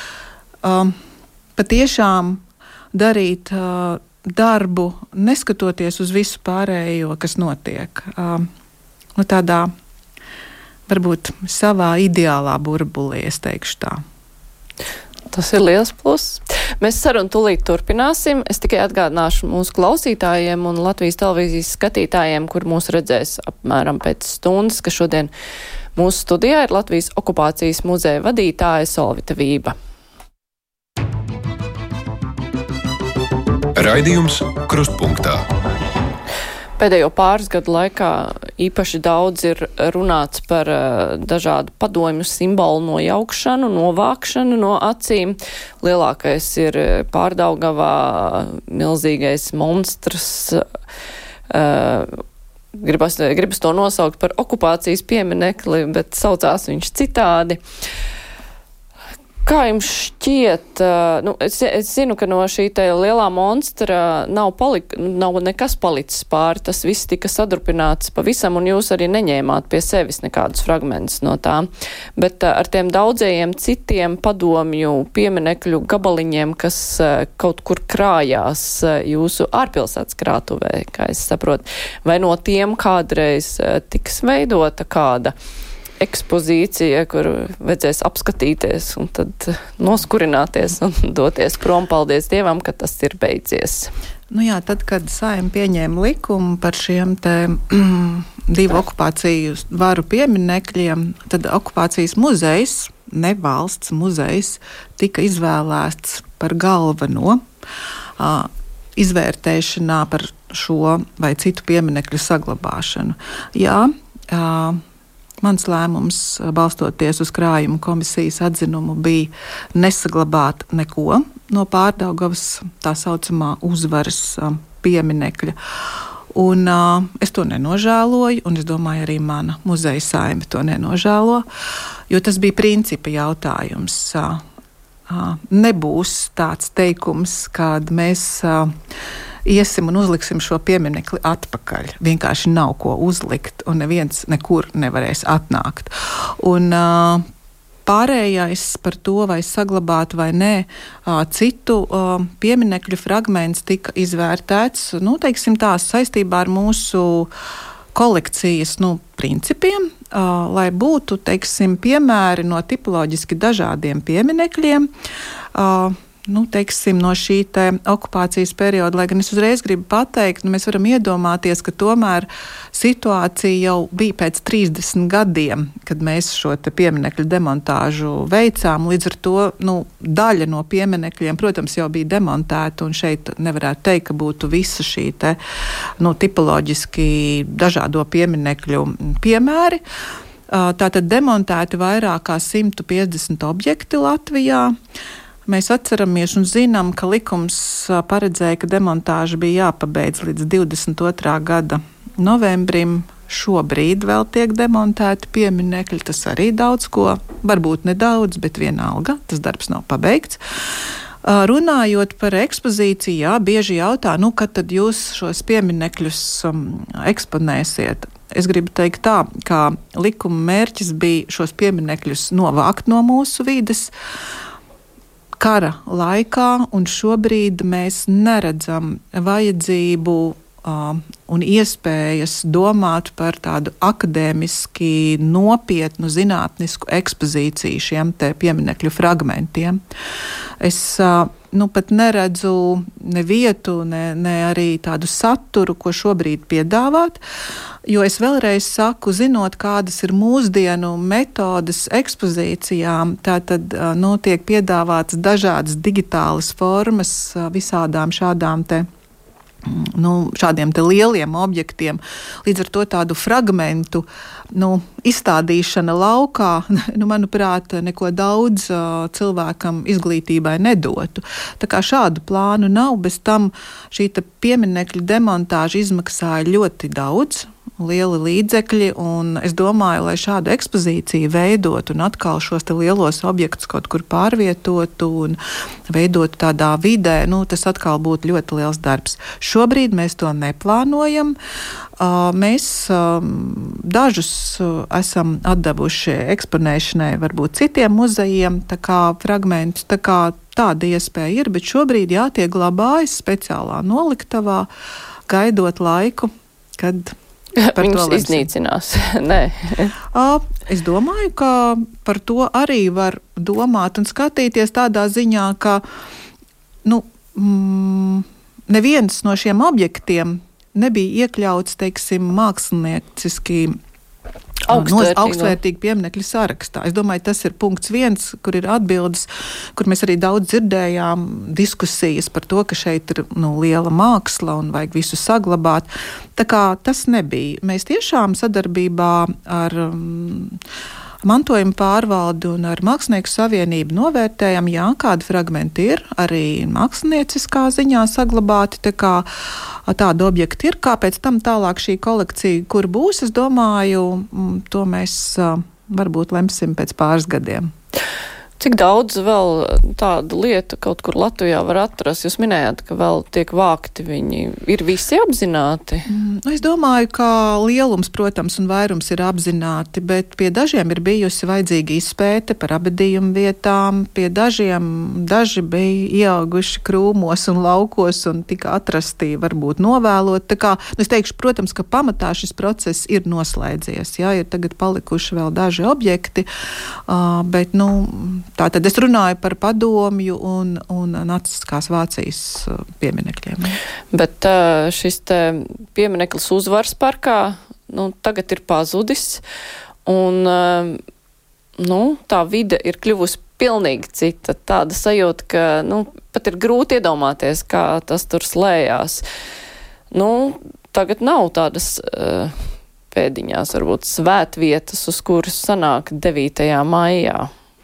[SPEAKER 3] patiešām darīt darbu, neskatoties uz visu pārējo, kas notiek. Uh, nu tādā, varbūt savā ideālā burbulī, es teikšu tā.
[SPEAKER 2] Tas ir liels pluss. Mēs sarunu tūlīt turpināsim. Es tikai atgādināšu mūsu klausītājiem un Latvijas televīzijas skatītājiem, kur mūs redzēs apmēram pēc stundas, ka šodien mūsu studijā ir Latvijas okupācijas muzeja vadītāja Solvita Vība.
[SPEAKER 1] Raidījums Krustpunktā.
[SPEAKER 2] Pēdējo pāris gadu laikā īpaši daudz ir runāts par uh, dažādu padomju simbolu nojaukšanu, novākšanu no acīm. Lielākais ir Pārdaugavā milzīgais monstrs. Uh, gribas, gribas to nosaukt par okupācijas pieminekli, bet saucās viņš citādi. Kā jums šķiet, nu, es, es zinu, ka no šī te lielā monstra nav, palik, nav nekas palicis pāri, tas viss tika sadrupināts pavisam, un jūs arī neņēmāt pie sevis nekādus fragmentus no tā. Bet ar tiem daudzajiem citiem padomju pieminekļu gabaliņiem, kas kaut kur krājās jūsu ārpilsētas krātuvē, kā es saprotu, vai no tiem kādreiz tiks veidota kāda ekspozīcija, kur vajadzēs apskatīties un tad noskurināties un doties prom. Paldies Dievam, ka tas ir beidzies.
[SPEAKER 3] Nu jā, tad, kad Saeima pieņēma likumu par šiem te divu okupāciju varu pieminekļiem, tad okupācijas muzejs, ne valsts muzejs, tika izvēlēts par galveno uh, izvērtēšanā par šo vai citu pieminekļu saglabāšanu. Jā, uh, mans lēmums, balstoties uz krājuma komisijas atzinumu, bija nesaglabāt neko no Pārdaugavas tā saucamā uzvaras pieminekļa. Un uh, es to nenožēloju, un es domāju, arī mana muzeja Saeima to nenožēlo, jo tas bija principa jautājums. Uh, uh, nebūs tāds teikums, kad mēs uh, iesim un uzliksim šo pieminekli atpakaļ. Vienkārši nav ko uzlikt, un neviens nekur nevarēs atnākt. Un uh, pārējais par to, vai saglabāt vai nē, uh, citu uh, pieminekļu fragments tika izvērtēts, nu, teiksim tā, saistībā ar mūsu kolekcijas, nu, principiem, uh, lai būtu, teiksim, piemēri no tipoloģiski dažādiem pieminekļiem, uh, nu, teiksim, no šī te okupācijas perioda, lai gan es uzreiz gribu pateikt, nu, mēs varam iedomāties, ka tomēr situācija jau bija pēc trīsdesmit gadiem, kad mēs šo te pieminekļu demontāžu veicām. Līdz ar to, nu, daļa no pieminekļiem, protams, jau bija demontēta, un šeit nevarētu teikt, ka būtu visa šī te, nu, tipoloģiski dažādo pieminekļu piemēri. Tātad demontēti vairāk kā simt piecdesmit objekti Latvijā. Mēs atceramies un zinām, ka likums paredzēja, ka demontāža bija jāpabeidz līdz divdesmit otrā gada novembrim. Šobrīd vēl tiek demontēti pieminekļi, tas arī daudz ko, varbūt nedaudz, bet vienalga, tas darbs nav pabeigts. Runājot par ekspozīciju, jā, bieži jautā, nu, kad tad jūs šos pieminekļus um, eksponēsiet? Es gribu teikt tā, ka likuma mērķis bija šos pieminekļus novākt no mūsu vides kara laikā, un šobrīd mēs neredzam vajadzību uh, un iespējas domāt par tādu akadēmiski nopietnu zinātnisku ekspozīciju šiem te pieminekļu fragmentiem. Es uh, nu, pat neredzu ne vietu, ne, ne arī tādu saturu, ko šobrīd piedāvāt, jo es vēlreiz saku, zinot, kādas ir mūsdienu metodes ekspozīcijām, tātad nu, tiek piedāvātas dažādas digitālas formas visādām šādām te Nu, šādiem te lieliem objektiem. Līdz ar to tādu fragmentu nu, izstādīšana laukā, nu, manuprāt, neko daudz uh, cilvēkam izglītībai nedotu. Tā kā šādu plānu nav, bez tam šī te pieminekļu demontāža izmaksāja ļoti daudz, lieli līdzekļi, un es domāju, lai šādu ekspozīciju veidot un atkal šos te lielos objektus kaut kur pārvietotu un veidot tādā vidē, nu, tas atkal būtu ļoti liels darbs. Šobrīd mēs to neplānojam. Mēs dažus esam atdevuši eksponēšanai varbūt citiem muzejiem, tā kā fragmentus, tā kā tāda iespēja ir, bet šobrīd jātiek glabājas speciālā noliktavā, gaidot laiku, kad
[SPEAKER 2] viņus iznīcinās. Nē.
[SPEAKER 3] Es domāju, ka par to arī var domāt un skatīties tādā ziņā, ka nu, mm, neviens no šiem objektiem nebija iekļauts, teiksim, mākslinieciski augstvērtīgi pieminekļu sarakstā. Es domāju, tas ir punkts viens, kur ir atbildes, kur mēs arī daudz dzirdējām diskusijas par to, ka šeit ir nu, liela māksla un vajag visu saglabāt. Tā kā tas nebija. Mēs tiešām sadarbībā ar um, mantojuma pārvaldi un ar Mākslinieku savienību novērtējam, jā, kādi fragmenti ir arī mākslinieckā ziņā saglabāti, tā kā tādi objekti ir, kāpēc tam tālāk šī kolekcija, kur būs, es domāju, to mēs varbūt lemsim pēc pāris gadiem.
[SPEAKER 2] Cik daudz vēl tādu lietu kaut kur Latvijā var atrast? Jūs minējāt, ka vēl tiek vākti viņi. Ir visi apzināti?
[SPEAKER 3] Mm, es domāju, ka lielums, protams, un vairums ir apzināti, bet pie dažiem ir bijusi vajadzīga izpēte par abadījumu vietām, pie dažiem daži bija ieauguši krūmos un laukos un tika atrasti varbūt novēlot. Tā kā, nu, es teikšu, protams, ka pamatā šis process ir noslēdzies. Jā, ir tagad palikuši vēl daži objekti, uh, bet, nu, Tātad es runāju par padomju un, un nacistiskās Vācijas pieminekļiem.
[SPEAKER 2] Bet šis te piemineklis Uzvaras parkā, nu, tagad ir pazudis, un, nu, tā vide ir kļuvusi pilnīgi cita. Tāda sajūta, ka, nu, pat ir grūti iedomāties, kā tas tur slējās. Nu, tagad nav tādas uh, pēdiņās, varbūt svētvietas, uz kuras sanāk devītajā maijā.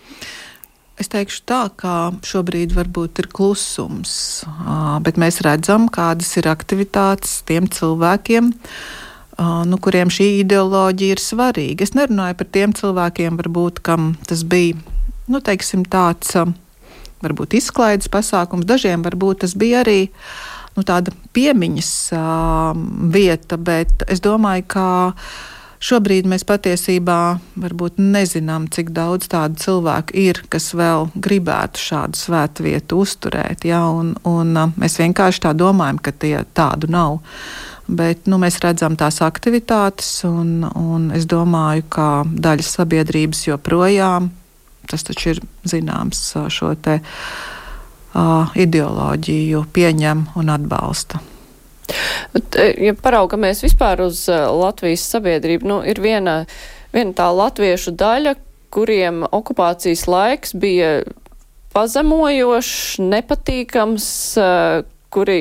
[SPEAKER 3] Es teikšu tā, ka šobrīd varbūt ir klusums, bet mēs redzam, kādas ir aktivitātes tiem cilvēkiem, nu, kuriem šī ideoloģija ir svarīga. Es nerunāju par tiem cilvēkiem, varbūt, kam tas bija, nu, teiksim, tāds, varbūt izklaides pasākums. Dažiem varbūt tas bija arī, nu, tāda piemiņas vieta, bet es domāju, ka šobrīd mēs patiesībā varbūt nezinām, cik daudz tādu cilvēku ir, kas vēl gribētu šādu svētvietu uzturēt. Ja? Un, un mēs vienkārši tā domājam, ka tie tādu nav. Bet nu, mēs redzam tās aktivitātes, un, un es domāju, ka daļa sabiedrības joprojām, tas taču ir zināms, šo te uh, ideoloģiju pieņem un atbalsta.
[SPEAKER 2] Ja paraugamies vispār uz Latvijas sabiedrību, nu, ir viena, viena tā latviešu daļa, kuriem okupācijas laiks bija pazemojošs, nepatīkams, kuri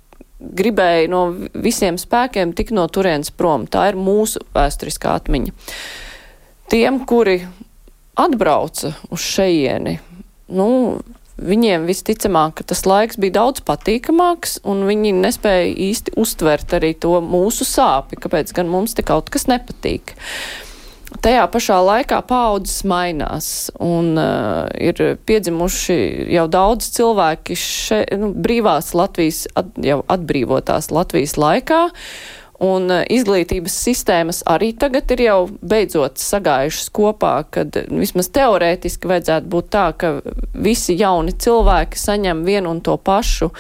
[SPEAKER 2] gribēja no visiem spēkiem tikt no turienes prom. Tā ir mūsu vēsturiskā atmiņa. Tiem, kuri atbrauca uz šejieni, nu, viņiem visticamāk, ka tas laiks bija daudz patīkamāks, un viņi nespēja īsti uztvert arī to mūsu sāpi, kāpēc gan mums te kaut kas nepatīk. Tajā pašā laikā paaudzes mainās, un uh, ir piedzimuši jau daudz cilvēki še, nu, brīvās Latvijas, at, jau atbrīvotās Latvijas laikā, un izglītības sistēmas arī tagad ir jau beidzot sagājušas kopā, kad vismaz teorētiski vajadzētu būt tā, ka visi jauni cilvēki saņem vienu un to pašu,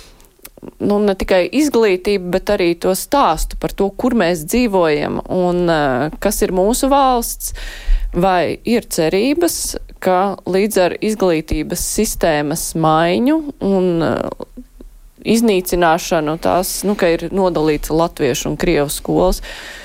[SPEAKER 2] nu, ne tikai izglītību, bet arī to stāstu par to, kur mēs dzīvojam un kas ir mūsu valsts, vai ir cerības, ka līdz ar izglītības sistēmas maiņu un iznīcināšanu tās, nu, ka ir nodalīts latviešu un krievu skolas,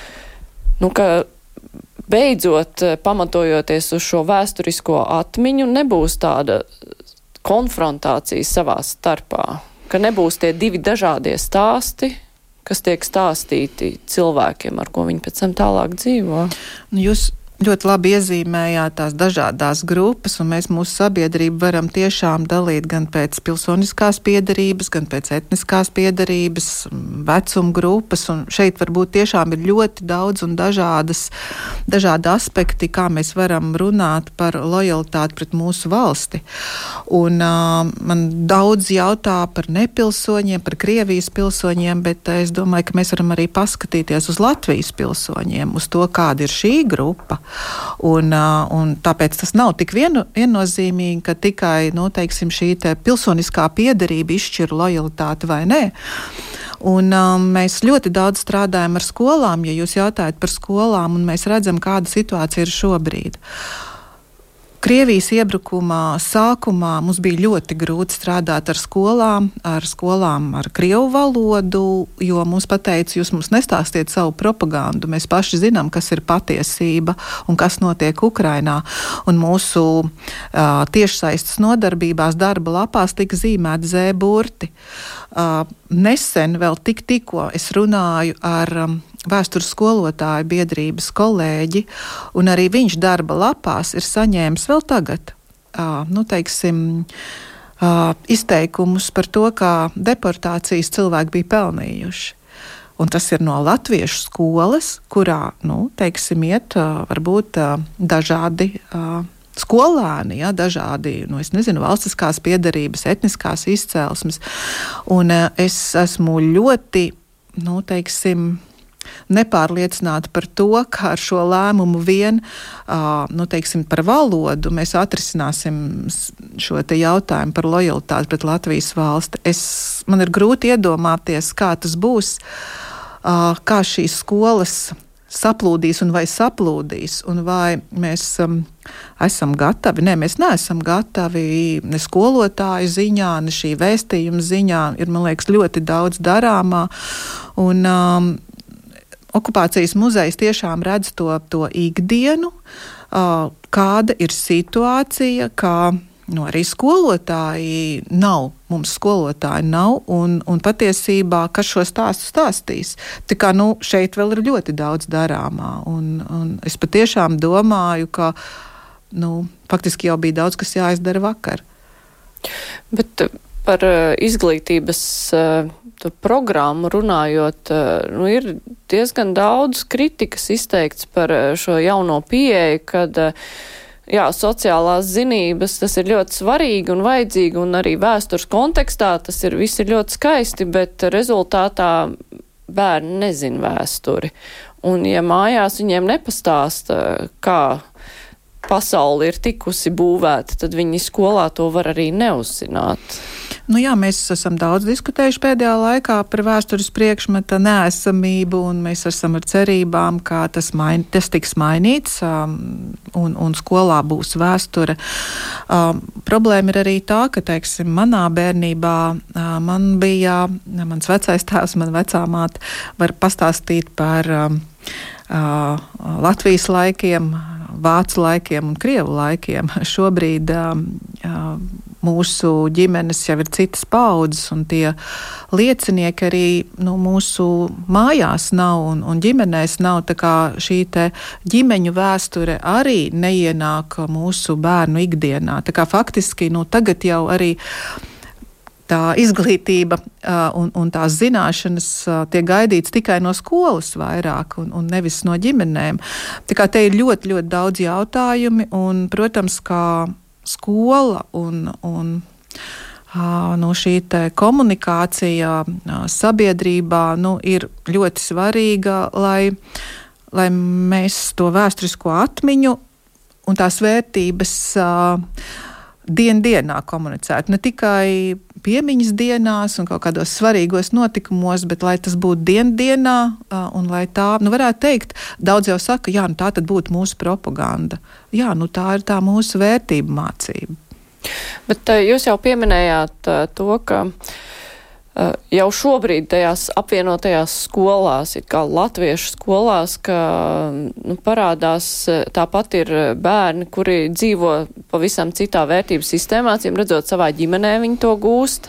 [SPEAKER 2] nu, ka beidzot, pamatojoties uz šo vēsturisko atmiņu, nebūs tāda konfrontācija savā starpā, ka nebūs tie divi dažādie stāsti, kas tiek stāstīti cilvēkiem, ar ko viņi pēc tam tālāk dzīvo.
[SPEAKER 3] Jūs ļoti labi iezīmējāt tās dažādās grupas, un mēs mūsu sabiedrību varam tiešām dalīt gan pēc pilsoniskās piederības, gan pēc etniskās piederības, vecuma grupas, un šeit varbūt tiešām ir ļoti daudz un dažādas, dažādi aspekti, kā mēs varam runāt par lojalitāti pret mūsu valsti. Un uh, man daudz jautā par nepilsoņiem, par Krievijas pilsoņiem, bet uh, es domāju, ka mēs varam arī paskatīties uz Latvijas pilsoņiem, uz to, kāda ir šī grupa. Un, un tāpēc tas nav tik vienu, viennozīmīgi, ka tikai, nu, teiksim, šī te pilsoniskā piederība izšķir lojalitāti vai nē. Un um, mēs ļoti daudz strādājam ar skolām, ja jūs jautājat par skolām, un mēs redzam, kāda situācija ir šobrīd. Krievijas iebrukumā sākumā mums bija ļoti grūti strādāt ar skolām, ar skolām ar krievu valodu, jo mums pateica, jūs mums nestāstiet savu propagandu, mēs paši zinām, kas ir patiesība un kas notiek Ukrainā. Un mūsu uh, tiešsaistes nodarbībās darba lapās tika zīmēti zē burti. Uh, nesen vēl tik tikko es runāju ar um, vēstures skolotāju biedrības kolēģi, un arī viņš darba lapās ir saņēmis vēl tagad, uh, nu, teiksim, uh, izteikumus par to, kā deportācijas cilvēki bija pelnījuši. Un tas ir no latviešu skolas, kurā, nu, teiksim, iet uh, varbūt uh, dažādi uh, skolēni, ja, dažādi, nu, es nezinu, valstiskās piederības, etniskās izcelsmes. Un uh, es esmu ļoti, nu, teiksim, nepārliecināti par to, ka ar šo lēmumu vien, uh, nu, teiksim, par valodu mēs atrisināsim šo te jautājumu par lojalitāti pret Latvijas valsti. Es, man ir grūti iedomāties, kā tas būs, uh, kā šīs skolas saplūdīs un vai saplūdīs, un vai mēs um, esam gatavi. Nē, mēs neesam gatavi ne skolotāju ziņā, ne šī vēstījuma ziņā. Ir, man liekas, ļoti daudz darāmā. Un um, okupācijas muzejs tiešām redz to, to ikdienu, uh, kāda ir situācija, kā nu, arī skolotāji nav, mums skolotāji nav, un, un patiesībā, kas šo stāstu stāstīs. Tā kā, nu, šeit vēl ir ļoti daudz darāmā, un, un es patiešām domāju, ka, nu, faktiski jau bija daudz, kas jāizdara vakar.
[SPEAKER 2] Bet par izglītības programmu runājot, nu, ir diezgan daudz kritikas izteikts par šo jauno pieeju, kad jā, sociālās zinības, tas ir ļoti svarīgi un vajadzīgi, un arī vēstures kontekstā tas ir, viss ir ļoti skaisti, bet rezultātā bērni nezin vēsturi. Un ja mājās viņiem nepastāsta, kā pasauli ir tikusi būvēta, tad viņi skolā to var arī neuzzināt.
[SPEAKER 3] Nu jā, mēs esam daudz diskutējuši pēdējā laikā par vēstures priekšmeta neesamību, un mēs esam ar cerībām, ka tas, main, tas tiks mainīts, um, un, un skolā būs vēsture. Um, problēma ir arī tā, ka, teiksim, manā bērnībā uh, man bija, mans vecais tēvs, man vecā māte var pastāstīt par um, uh, Latvijas laikiem, vācu laikiem un krievu laikiem. Šobrīd um, uh, mūsu ģimenes jau ir citas paudzes, un tie liecinieki arī nu, mūsu mājās nav un, un ģimenēs nav. Tā kā šī te ģimeņu vēsture arī neienāk mūsu bērnu ikdienā. Tā kā faktiski nu, tagad jau arī tā izglītība uh, un, un tās zināšanas uh, tiek gaidīts tikai no skolas vairāk un, un nevis no ģimenēm. Tā kā te ir ļoti, ļoti daudz jautājumi, un, protams, kā skola un, un uh, no šī te komunikācija uh, sabiedrībā nu, ir ļoti svarīga, lai, lai mēs to vēsturisko atmiņu un tās vērtības uh, dien dienā komunicētu. Ne tikai piemiņas dienās un kaut kādos svarīgos notikumos, bet lai tas būtu dien dienā un lai tā, nu varētu teikt, daudz jau saka, jā, nu tā tad būtu mūsu propaganda. Jā, nu tā ir tā mūsu vērtība mācība.
[SPEAKER 2] Bet jūs jau pieminējāt to, ka jau šobrīd tajās apvienotajās skolās, it kā latviešu skolās, ka nu, parādās tāpat ir bērni, kuri dzīvo pavisam citā vērtības sistēmā, ciem redzot savā ģimenē viņi to gūst,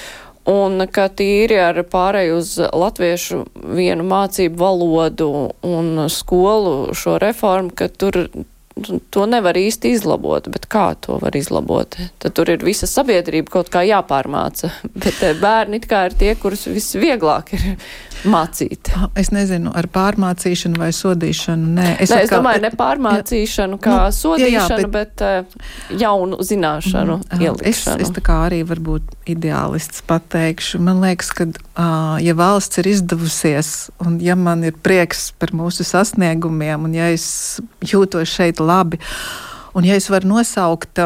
[SPEAKER 2] un ka tīri ar pārēju uz latviešu vienu mācību valodu un skolu šo reformu, ka tur to nevar īsti izlabot, bet kā to var izlabot? Tad tur ir visa sabiedrība kaut kā jāpārmāca, bet bērni it kā ir tie, kurus visvieglāk ir mācīt.
[SPEAKER 3] Es nezinu, ar pārmācīšanu vai sodīšanu, nē. Es,
[SPEAKER 2] nē, es
[SPEAKER 3] atkal,
[SPEAKER 2] domāju, ne pārmācīšanu kā nu, sodīšanu, jā, jā, bet, bet jaunu zināšanu mm, ielikšanu.
[SPEAKER 3] Es, es tā kā arī varbūt ideālists pateikšu. Man liekas, ka uh, ja valsts ir izdevusies un ja man ir prieks par mūsu sasniegumiem un ja es jūtos šeit labi un ja es varu nosaukt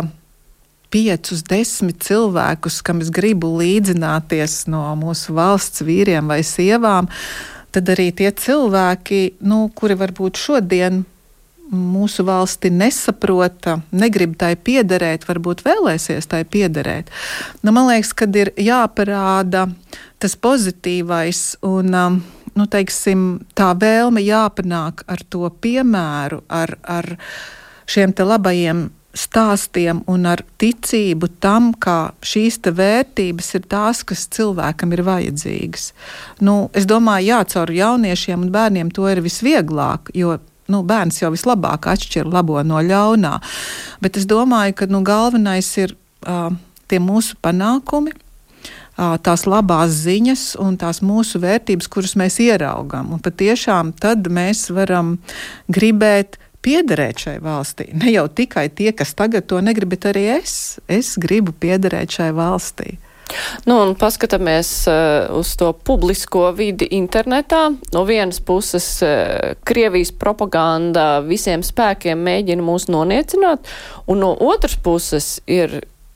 [SPEAKER 3] piecus, desmit cilvēkus, kam es gribu līdzināties no mūsu valsts vīriem vai sievām, tad arī tie cilvēki, nu, kuri varbūt šodien mūsu valsti nesaprota, negrib tai piederēt, varbūt vēlēsies tai piederēt. Nu, man liekas, kad ir jāparāda tas pozitīvais un, nu, teiksim, tā vēlme jāpanāk ar to piemēru, ar, ar šiem te labajiem stāstiem un ar ticību tam, ka šīs te vērtības ir tās, kas cilvēkam ir vajadzīgas. Nu, es domāju, jā, caur jauniešiem un bērniem to ir visvieglāk, jo nu, bērns jau vislabāk atšķir labo no ļaunā. Bet es domāju, ka nu, galvenais ir uh, tie mūsu panākumi, uh, tās labās ziņas un tās mūsu vērtības, kuras mēs ieraugam. Un patiešām tad mēs varam gribēt piederēt šai valstī. Ne jau tikai tie, kas tagad to negrib, bet arī es. Es gribu piederēt šai valstī.
[SPEAKER 2] Nu, un paskatāmies uh, uz to publisko vidi internetā. No vienas puses uh, Krievijas propaganda visiem spēkiem mēģina mūs noniecināt, un no otras puses ir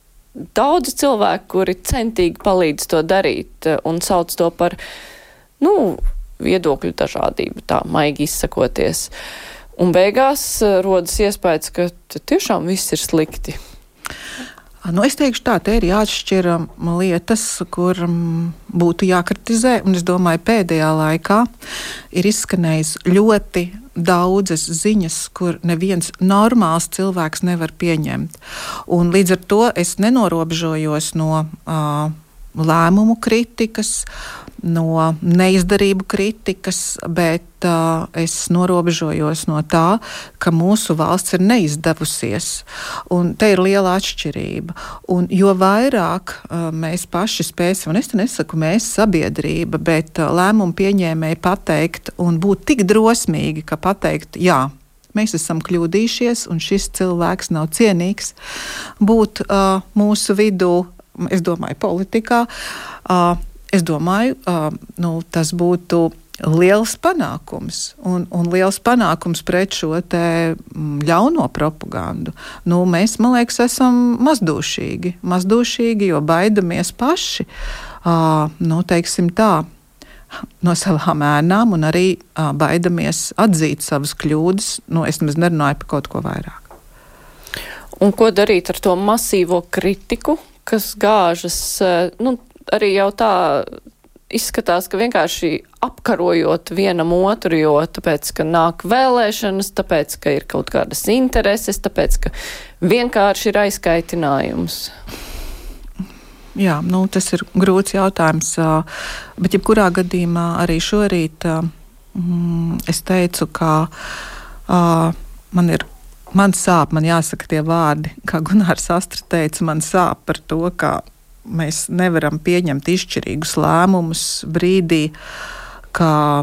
[SPEAKER 2] daudzi cilvēki, kuri centīgi palīdz to darīt uh, un sauc to par, nu, viedokļu dažādība, tā maigi izsakoties. Un beigās rodas iespējas, ka tiešām viss ir slikti.
[SPEAKER 3] Nu, es teikšu tā, te ir jāatšķir lietas, kur būtu jākritizē, un es domāju, pēdējā laikā ir izskanējis ļoti daudzas ziņas, kur neviens normāls cilvēks nevar pieņemt. Un līdz ar to es nenorobežojos no uh, lēmumu kritikas, no neizdarību kritikas, bet uh, es norobežojos no tā, ka mūsu valsts ir neizdevusies. Un te ir liela atšķirība. Un jo vairāk uh, mēs paši spēsim, un es te nesaku mēs sabiedrība, bet uh, lēmumu pieņēmēji pateikt un būt tik drosmīgi, ka pateikt, jā, mēs esam kļūdījušies un šis cilvēks nav cienīgs būt uh, mūsu vidū, es domāju, politikā. Uh, es domāju, uh, nu, tas būtu liels panākums un, un liels panākums pret šo te ļauno propagandu. Nu, mēs, man liekas, esam mazdūšīgi, mazdūšīgi, jo baidamies paši, uh, nu, teiksim tā, no savām ēnām un arī uh, baidamies atzīt savas kļūdas. Nu, es nemaz nerunāju par kaut ko vairāk.
[SPEAKER 2] Un ko darīt ar to masīvo kritiku, kas gāžas, nu, arī jau tā izskatās, ka vienkārši apkarojot vienam otru, jo tāpēc, ka nāk vēlēšanas, tāpēc, ka ir kaut kādas intereses, tāpēc, ka vienkārši ir aizkaitinājums.
[SPEAKER 3] Jā, nu, tas ir grūts jautājums, bet jebkurā gadījumā arī šorīt mm, es teicu, ka uh, man ir Man sāp, man jāsaka tie vārdi, kā Gunārs Astra teica, man sāp par to, ka mēs nevaram pieņemt izšķirīgus lēmumus brīdī, kā,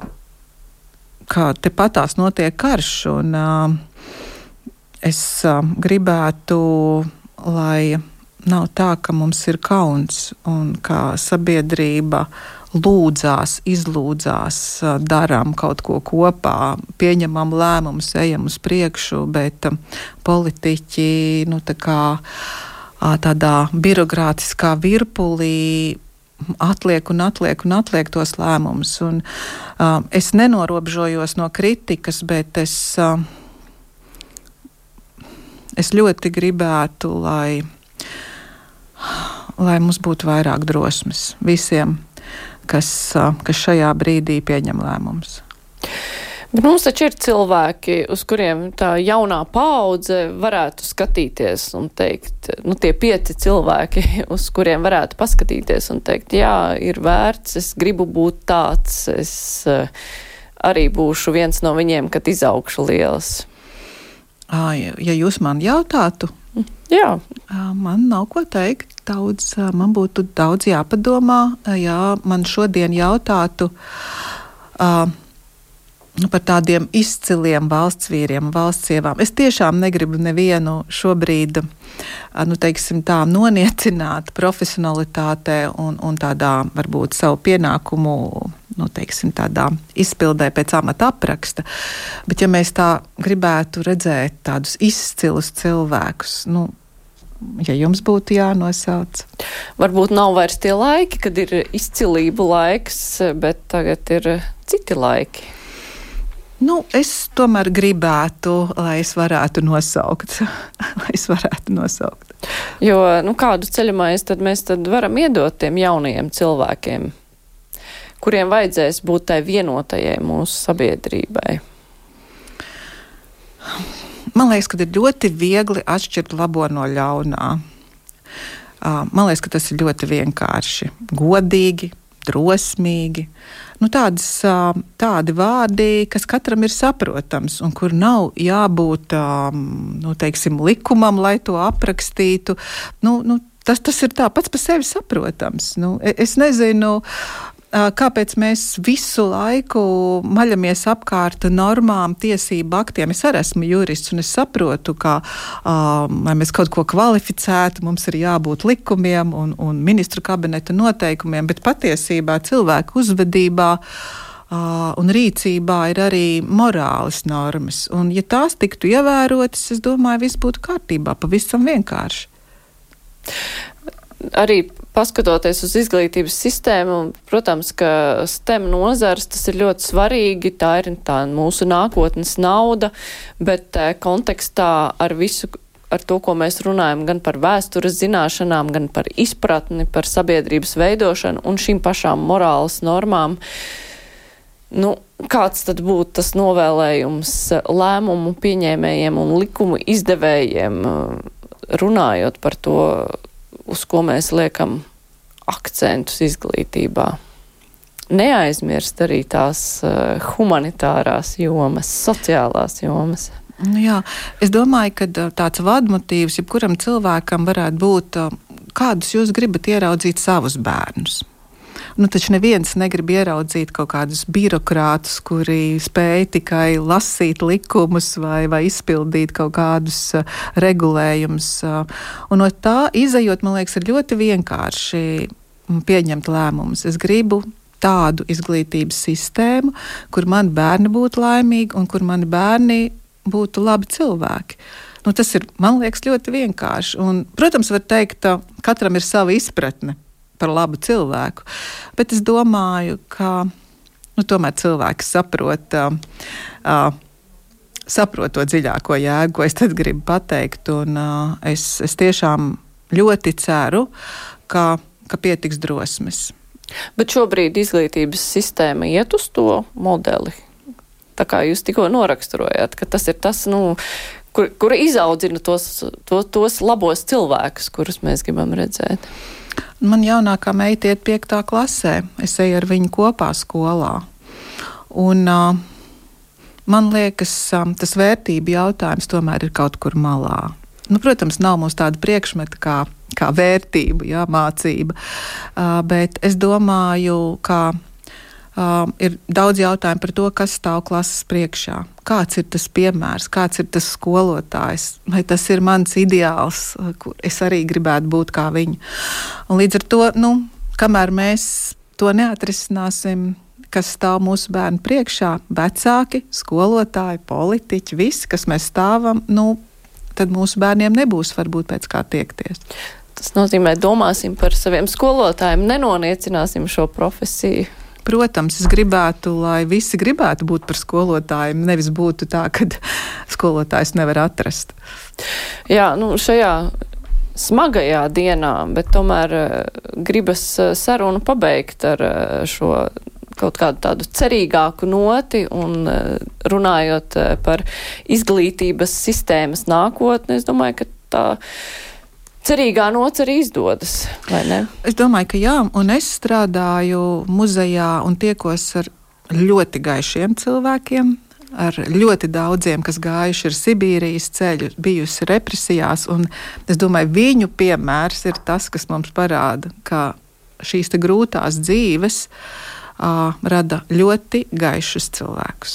[SPEAKER 3] kā tepatās notiek karš. Un, uh, es uh, gribētu, lai nav tā, ka mums ir kauns un kā sabiedrība lūdzās, izlūdzās, darām kaut ko kopā, pieņemam lēmumus, ejam uz priekšu, bet politiķi, nu, tā kā tādā birokrātiskā virpulī atliek un atliek un atliek tos lēmumus. Un, uh, es nenorobežojos no kritikas, bet es, uh, es ļoti gribētu, lai, lai mums būtu vairāk drosmes visiem, Kas, kas šajā brīdī pieņem lēmumus.
[SPEAKER 2] Bet mums taču ir cilvēki, uz kuriem tā jaunā paudze varētu skatīties un teikt, nu tie pieci cilvēki, uz kuriem varētu paskatīties un teikt, jā, ir vērts, es gribu būt tāds, es uh, arī būšu viens no viņiem, kad izaugšu liels.
[SPEAKER 3] Ja jūs man jautātu,
[SPEAKER 2] jā.
[SPEAKER 3] Man nav ko teikt. Daudz, man būtu daudz jāpadomā, ja man šodien jautātu uh, par tādiem izciliem valsts vīriem, valsts sievām. Es tiešām negribu nevienu šobrīd, uh, nu, teiksim tā, noniecināt profesionalitātē un, un tādā, varbūt, savu pienākumu, nu, teiksim, tādā izpildē pēc amata apraksta. Bet ja mēs tā gribētu redzēt tādus izcilus cilvēkus, nu, ja jums būtu jānosauc.
[SPEAKER 2] Varbūt nav vairs tie laiki, kad ir izcilību laiks, bet tagad ir citi laiki.
[SPEAKER 3] Nu, es tomēr gribētu, lai es varētu nosaukt. lai es varētu nosaukt.
[SPEAKER 2] Jo, nu, kādu ceļamais tad mēs tad varam iedot tiem jaunajiem cilvēkiem, kuriem vajadzēs būt tai vienotajai mūsu sabiedrībai?
[SPEAKER 3] Man liekas, ka ir ļoti viegli atšķirt labo no ļaunā. Man liekas, ka tas ir ļoti vienkārši, godīgi, drosmīgi. Nu, tādas, tādi vārdi, kas katram ir saprotams un kur nav jābūt, nu, teiksim, likumam, lai to aprakstītu. Nu, nu, tas, tas ir tā pats par sevi saprotams. Nu, es nezinu, kāpēc mēs visu laiku maļamies apkārt normām, tiesību aktiem. Es arī esmu jurists un es saprotu, ka, lai mēs kaut ko kvalificētu, mums ir jābūt likumiem un, un ministru kabineta noteikumiem, bet patiesībā cilvēku uzvedībā un rīcībā ir arī morāles normas. Un ja tās tiktu ievērotas, es domāju, viss būtu kārtībā, pavisam vienkārši.
[SPEAKER 2] arī paskatoties uz izglītības sistēmu, protams, ka STEM nozars tas ir ļoti svarīgi, tā ir tā mūsu nākotnes nauda, bet kontekstā ar visu, ar to, ko mēs runājam, gan par vēstures zināšanām, gan par izpratni, par sabiedrības veidošanu un šīm pašām morāles normām, nu, kāds tad būtu tas novēlējums lēmumu pieņēmējiem un likumu izdevējiem, runājot par to, uz ko mēs liekam akcentus izglītībā. Neaizmirst arī tās uh, humanitārās jomas, sociālās jomas.
[SPEAKER 3] Nu jā, es domāju, ka tāds vadmotīvs jebkuram cilvēkam varētu būt, kādus jūs gribat ieraudzīt savus bērnus. Nu, taču neviens negrib ieraudzīt kaut kādus birokrātus, kuri spēj tikai lasīt likumus vai, vai izpildīt kaut kādus uh, regulējumus. Uh, un no tā izejot, man liekas, ir ļoti vienkārši pieņemt lēmumus. Es gribu tādu izglītības sistēmu, kur mani bērni būtu laimīgi un kur mani bērni būtu labi cilvēki. Nu, tas ir, man liekas, ļoti vienkārši. Un, protams, var teikt, ka katram ir sava izpratne par labu cilvēku, bet es domāju, ka nu, tomēr cilvēks saprot, uh, uh, saprot to dziļāko jēgu, ko es tad gribu pateikt, un uh, es, es tiešām ļoti ceru, ka, ka pietiks drosmes.
[SPEAKER 2] Bet šobrīd izglītības sistēma iet uz to modeli, tā kā jūs tikko noraksturojāt, ka tas ir tas, nu, kur, kur izaudzina tos, tos, tos labos cilvēkus, kurus mēs gribam redzēt.
[SPEAKER 3] Man jaunākā meita iet piektā klasē. Es eju ar viņu kopā skolā. Un uh, man liekas, um, tas vērtību jautājums tomēr ir kaut kur malā. Nu, protams, nav mums tāda priekšmeta kā, kā vērtība, jā, mācība. Uh, bet es domāju, ka uh, ir daudz jautājumu par to, kas stāv klases priekšā. Kāds ir tas piemērs, kāds ir tas skolotājs, vai tas ir mans ideāls, kur es arī gribētu būt kā viņa. Un līdz ar to, nu, kamēr mēs to neatrisināsim, kas stāv mūsu bērnu priekšā, vecāki, skolotāji, politiķi, visi, kas mēs stāvam, nu, tad mūsu bērniem nebūs varbūt pēc kā tiekties.
[SPEAKER 2] Tas nozīmē, domāsim par saviem skolotājiem, nenoniecināsim šo profesiju.
[SPEAKER 3] Protams, es gribētu, lai visi gribētu būt par skolotājiem, nevis būtu tā, ka skolotājs nevar atrast.
[SPEAKER 2] Jā, nu šajā smagajā dienā, bet tomēr gribas sarunu pabeigt ar šo kaut kādu tādu cerīgāku noti un runājot par izglītības sistēmas nākotni, es domāju, ka tā cerīgā nots arī izdodas, vai ne?
[SPEAKER 3] Es domāju, ka jā, un es strādāju muzejā un tiekos ar ļoti gaišiem cilvēkiem, ar ļoti daudziem, kas gājuši ir Sibīrijas ceļu, bijusi represijās, un es domāju, viņu piemērs ir tas, kas mums parāda, ka šīs te grūtās dzīves uh, rada ļoti gaišus cilvēkus.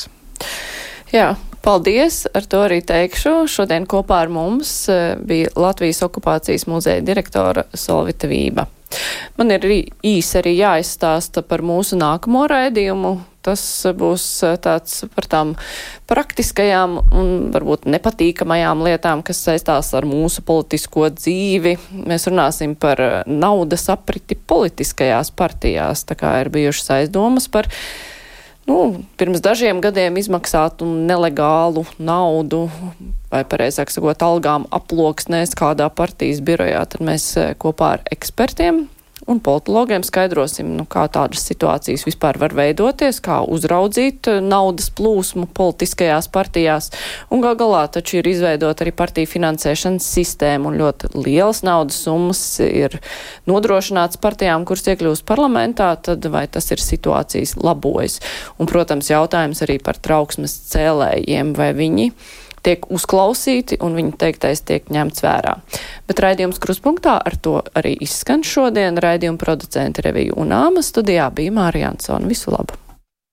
[SPEAKER 2] Jā. Paldies, ar to arī teikšu. Šodien kopā ar mums bija Latvijas okupācijas muzeja direktora Solvita Vība. Man ir īsi arī jāizstāsta par mūsu nākamo raidījumu. Tas būs tāds par tām praktiskajām un varbūt nepatīkamajām lietām, kas saistās ar mūsu politisko dzīvi. Mēs runāsim par naudas apriti politiskajās partijās, tā kā ir bijušas aizdomas par Nu, pirms dažiem gadiem izmaksātu nelegālu naudu, vai pareizāk sakot, algām aploksnēs kādā partijas birojā, tad mēs kopā ar ekspertiem un politologiem skaidrosim, nu, kā tādas situācijas vispār var veidoties, kā uzraudzīt naudas plūsmu politiskajās partijās, un gal galā taču ir izveidot arī partiju finansēšanas sistēmu, un ļoti lielas naudas summas ir nodrošināts partijām, kuras iekļūst parlamentā, tad vai tas ir situācijas labojas. Un, protams, jautājums arī par trauksmes cēlējiem, vai viņi tiek uzklausīti un viņa teiktais tiek ņemts vērā. Bet raidījums Kruspunktā ar to arī izskan šodien. Raidījuma producenti Revija Unāma, studijā bija Mārija Ansona. Visu labu!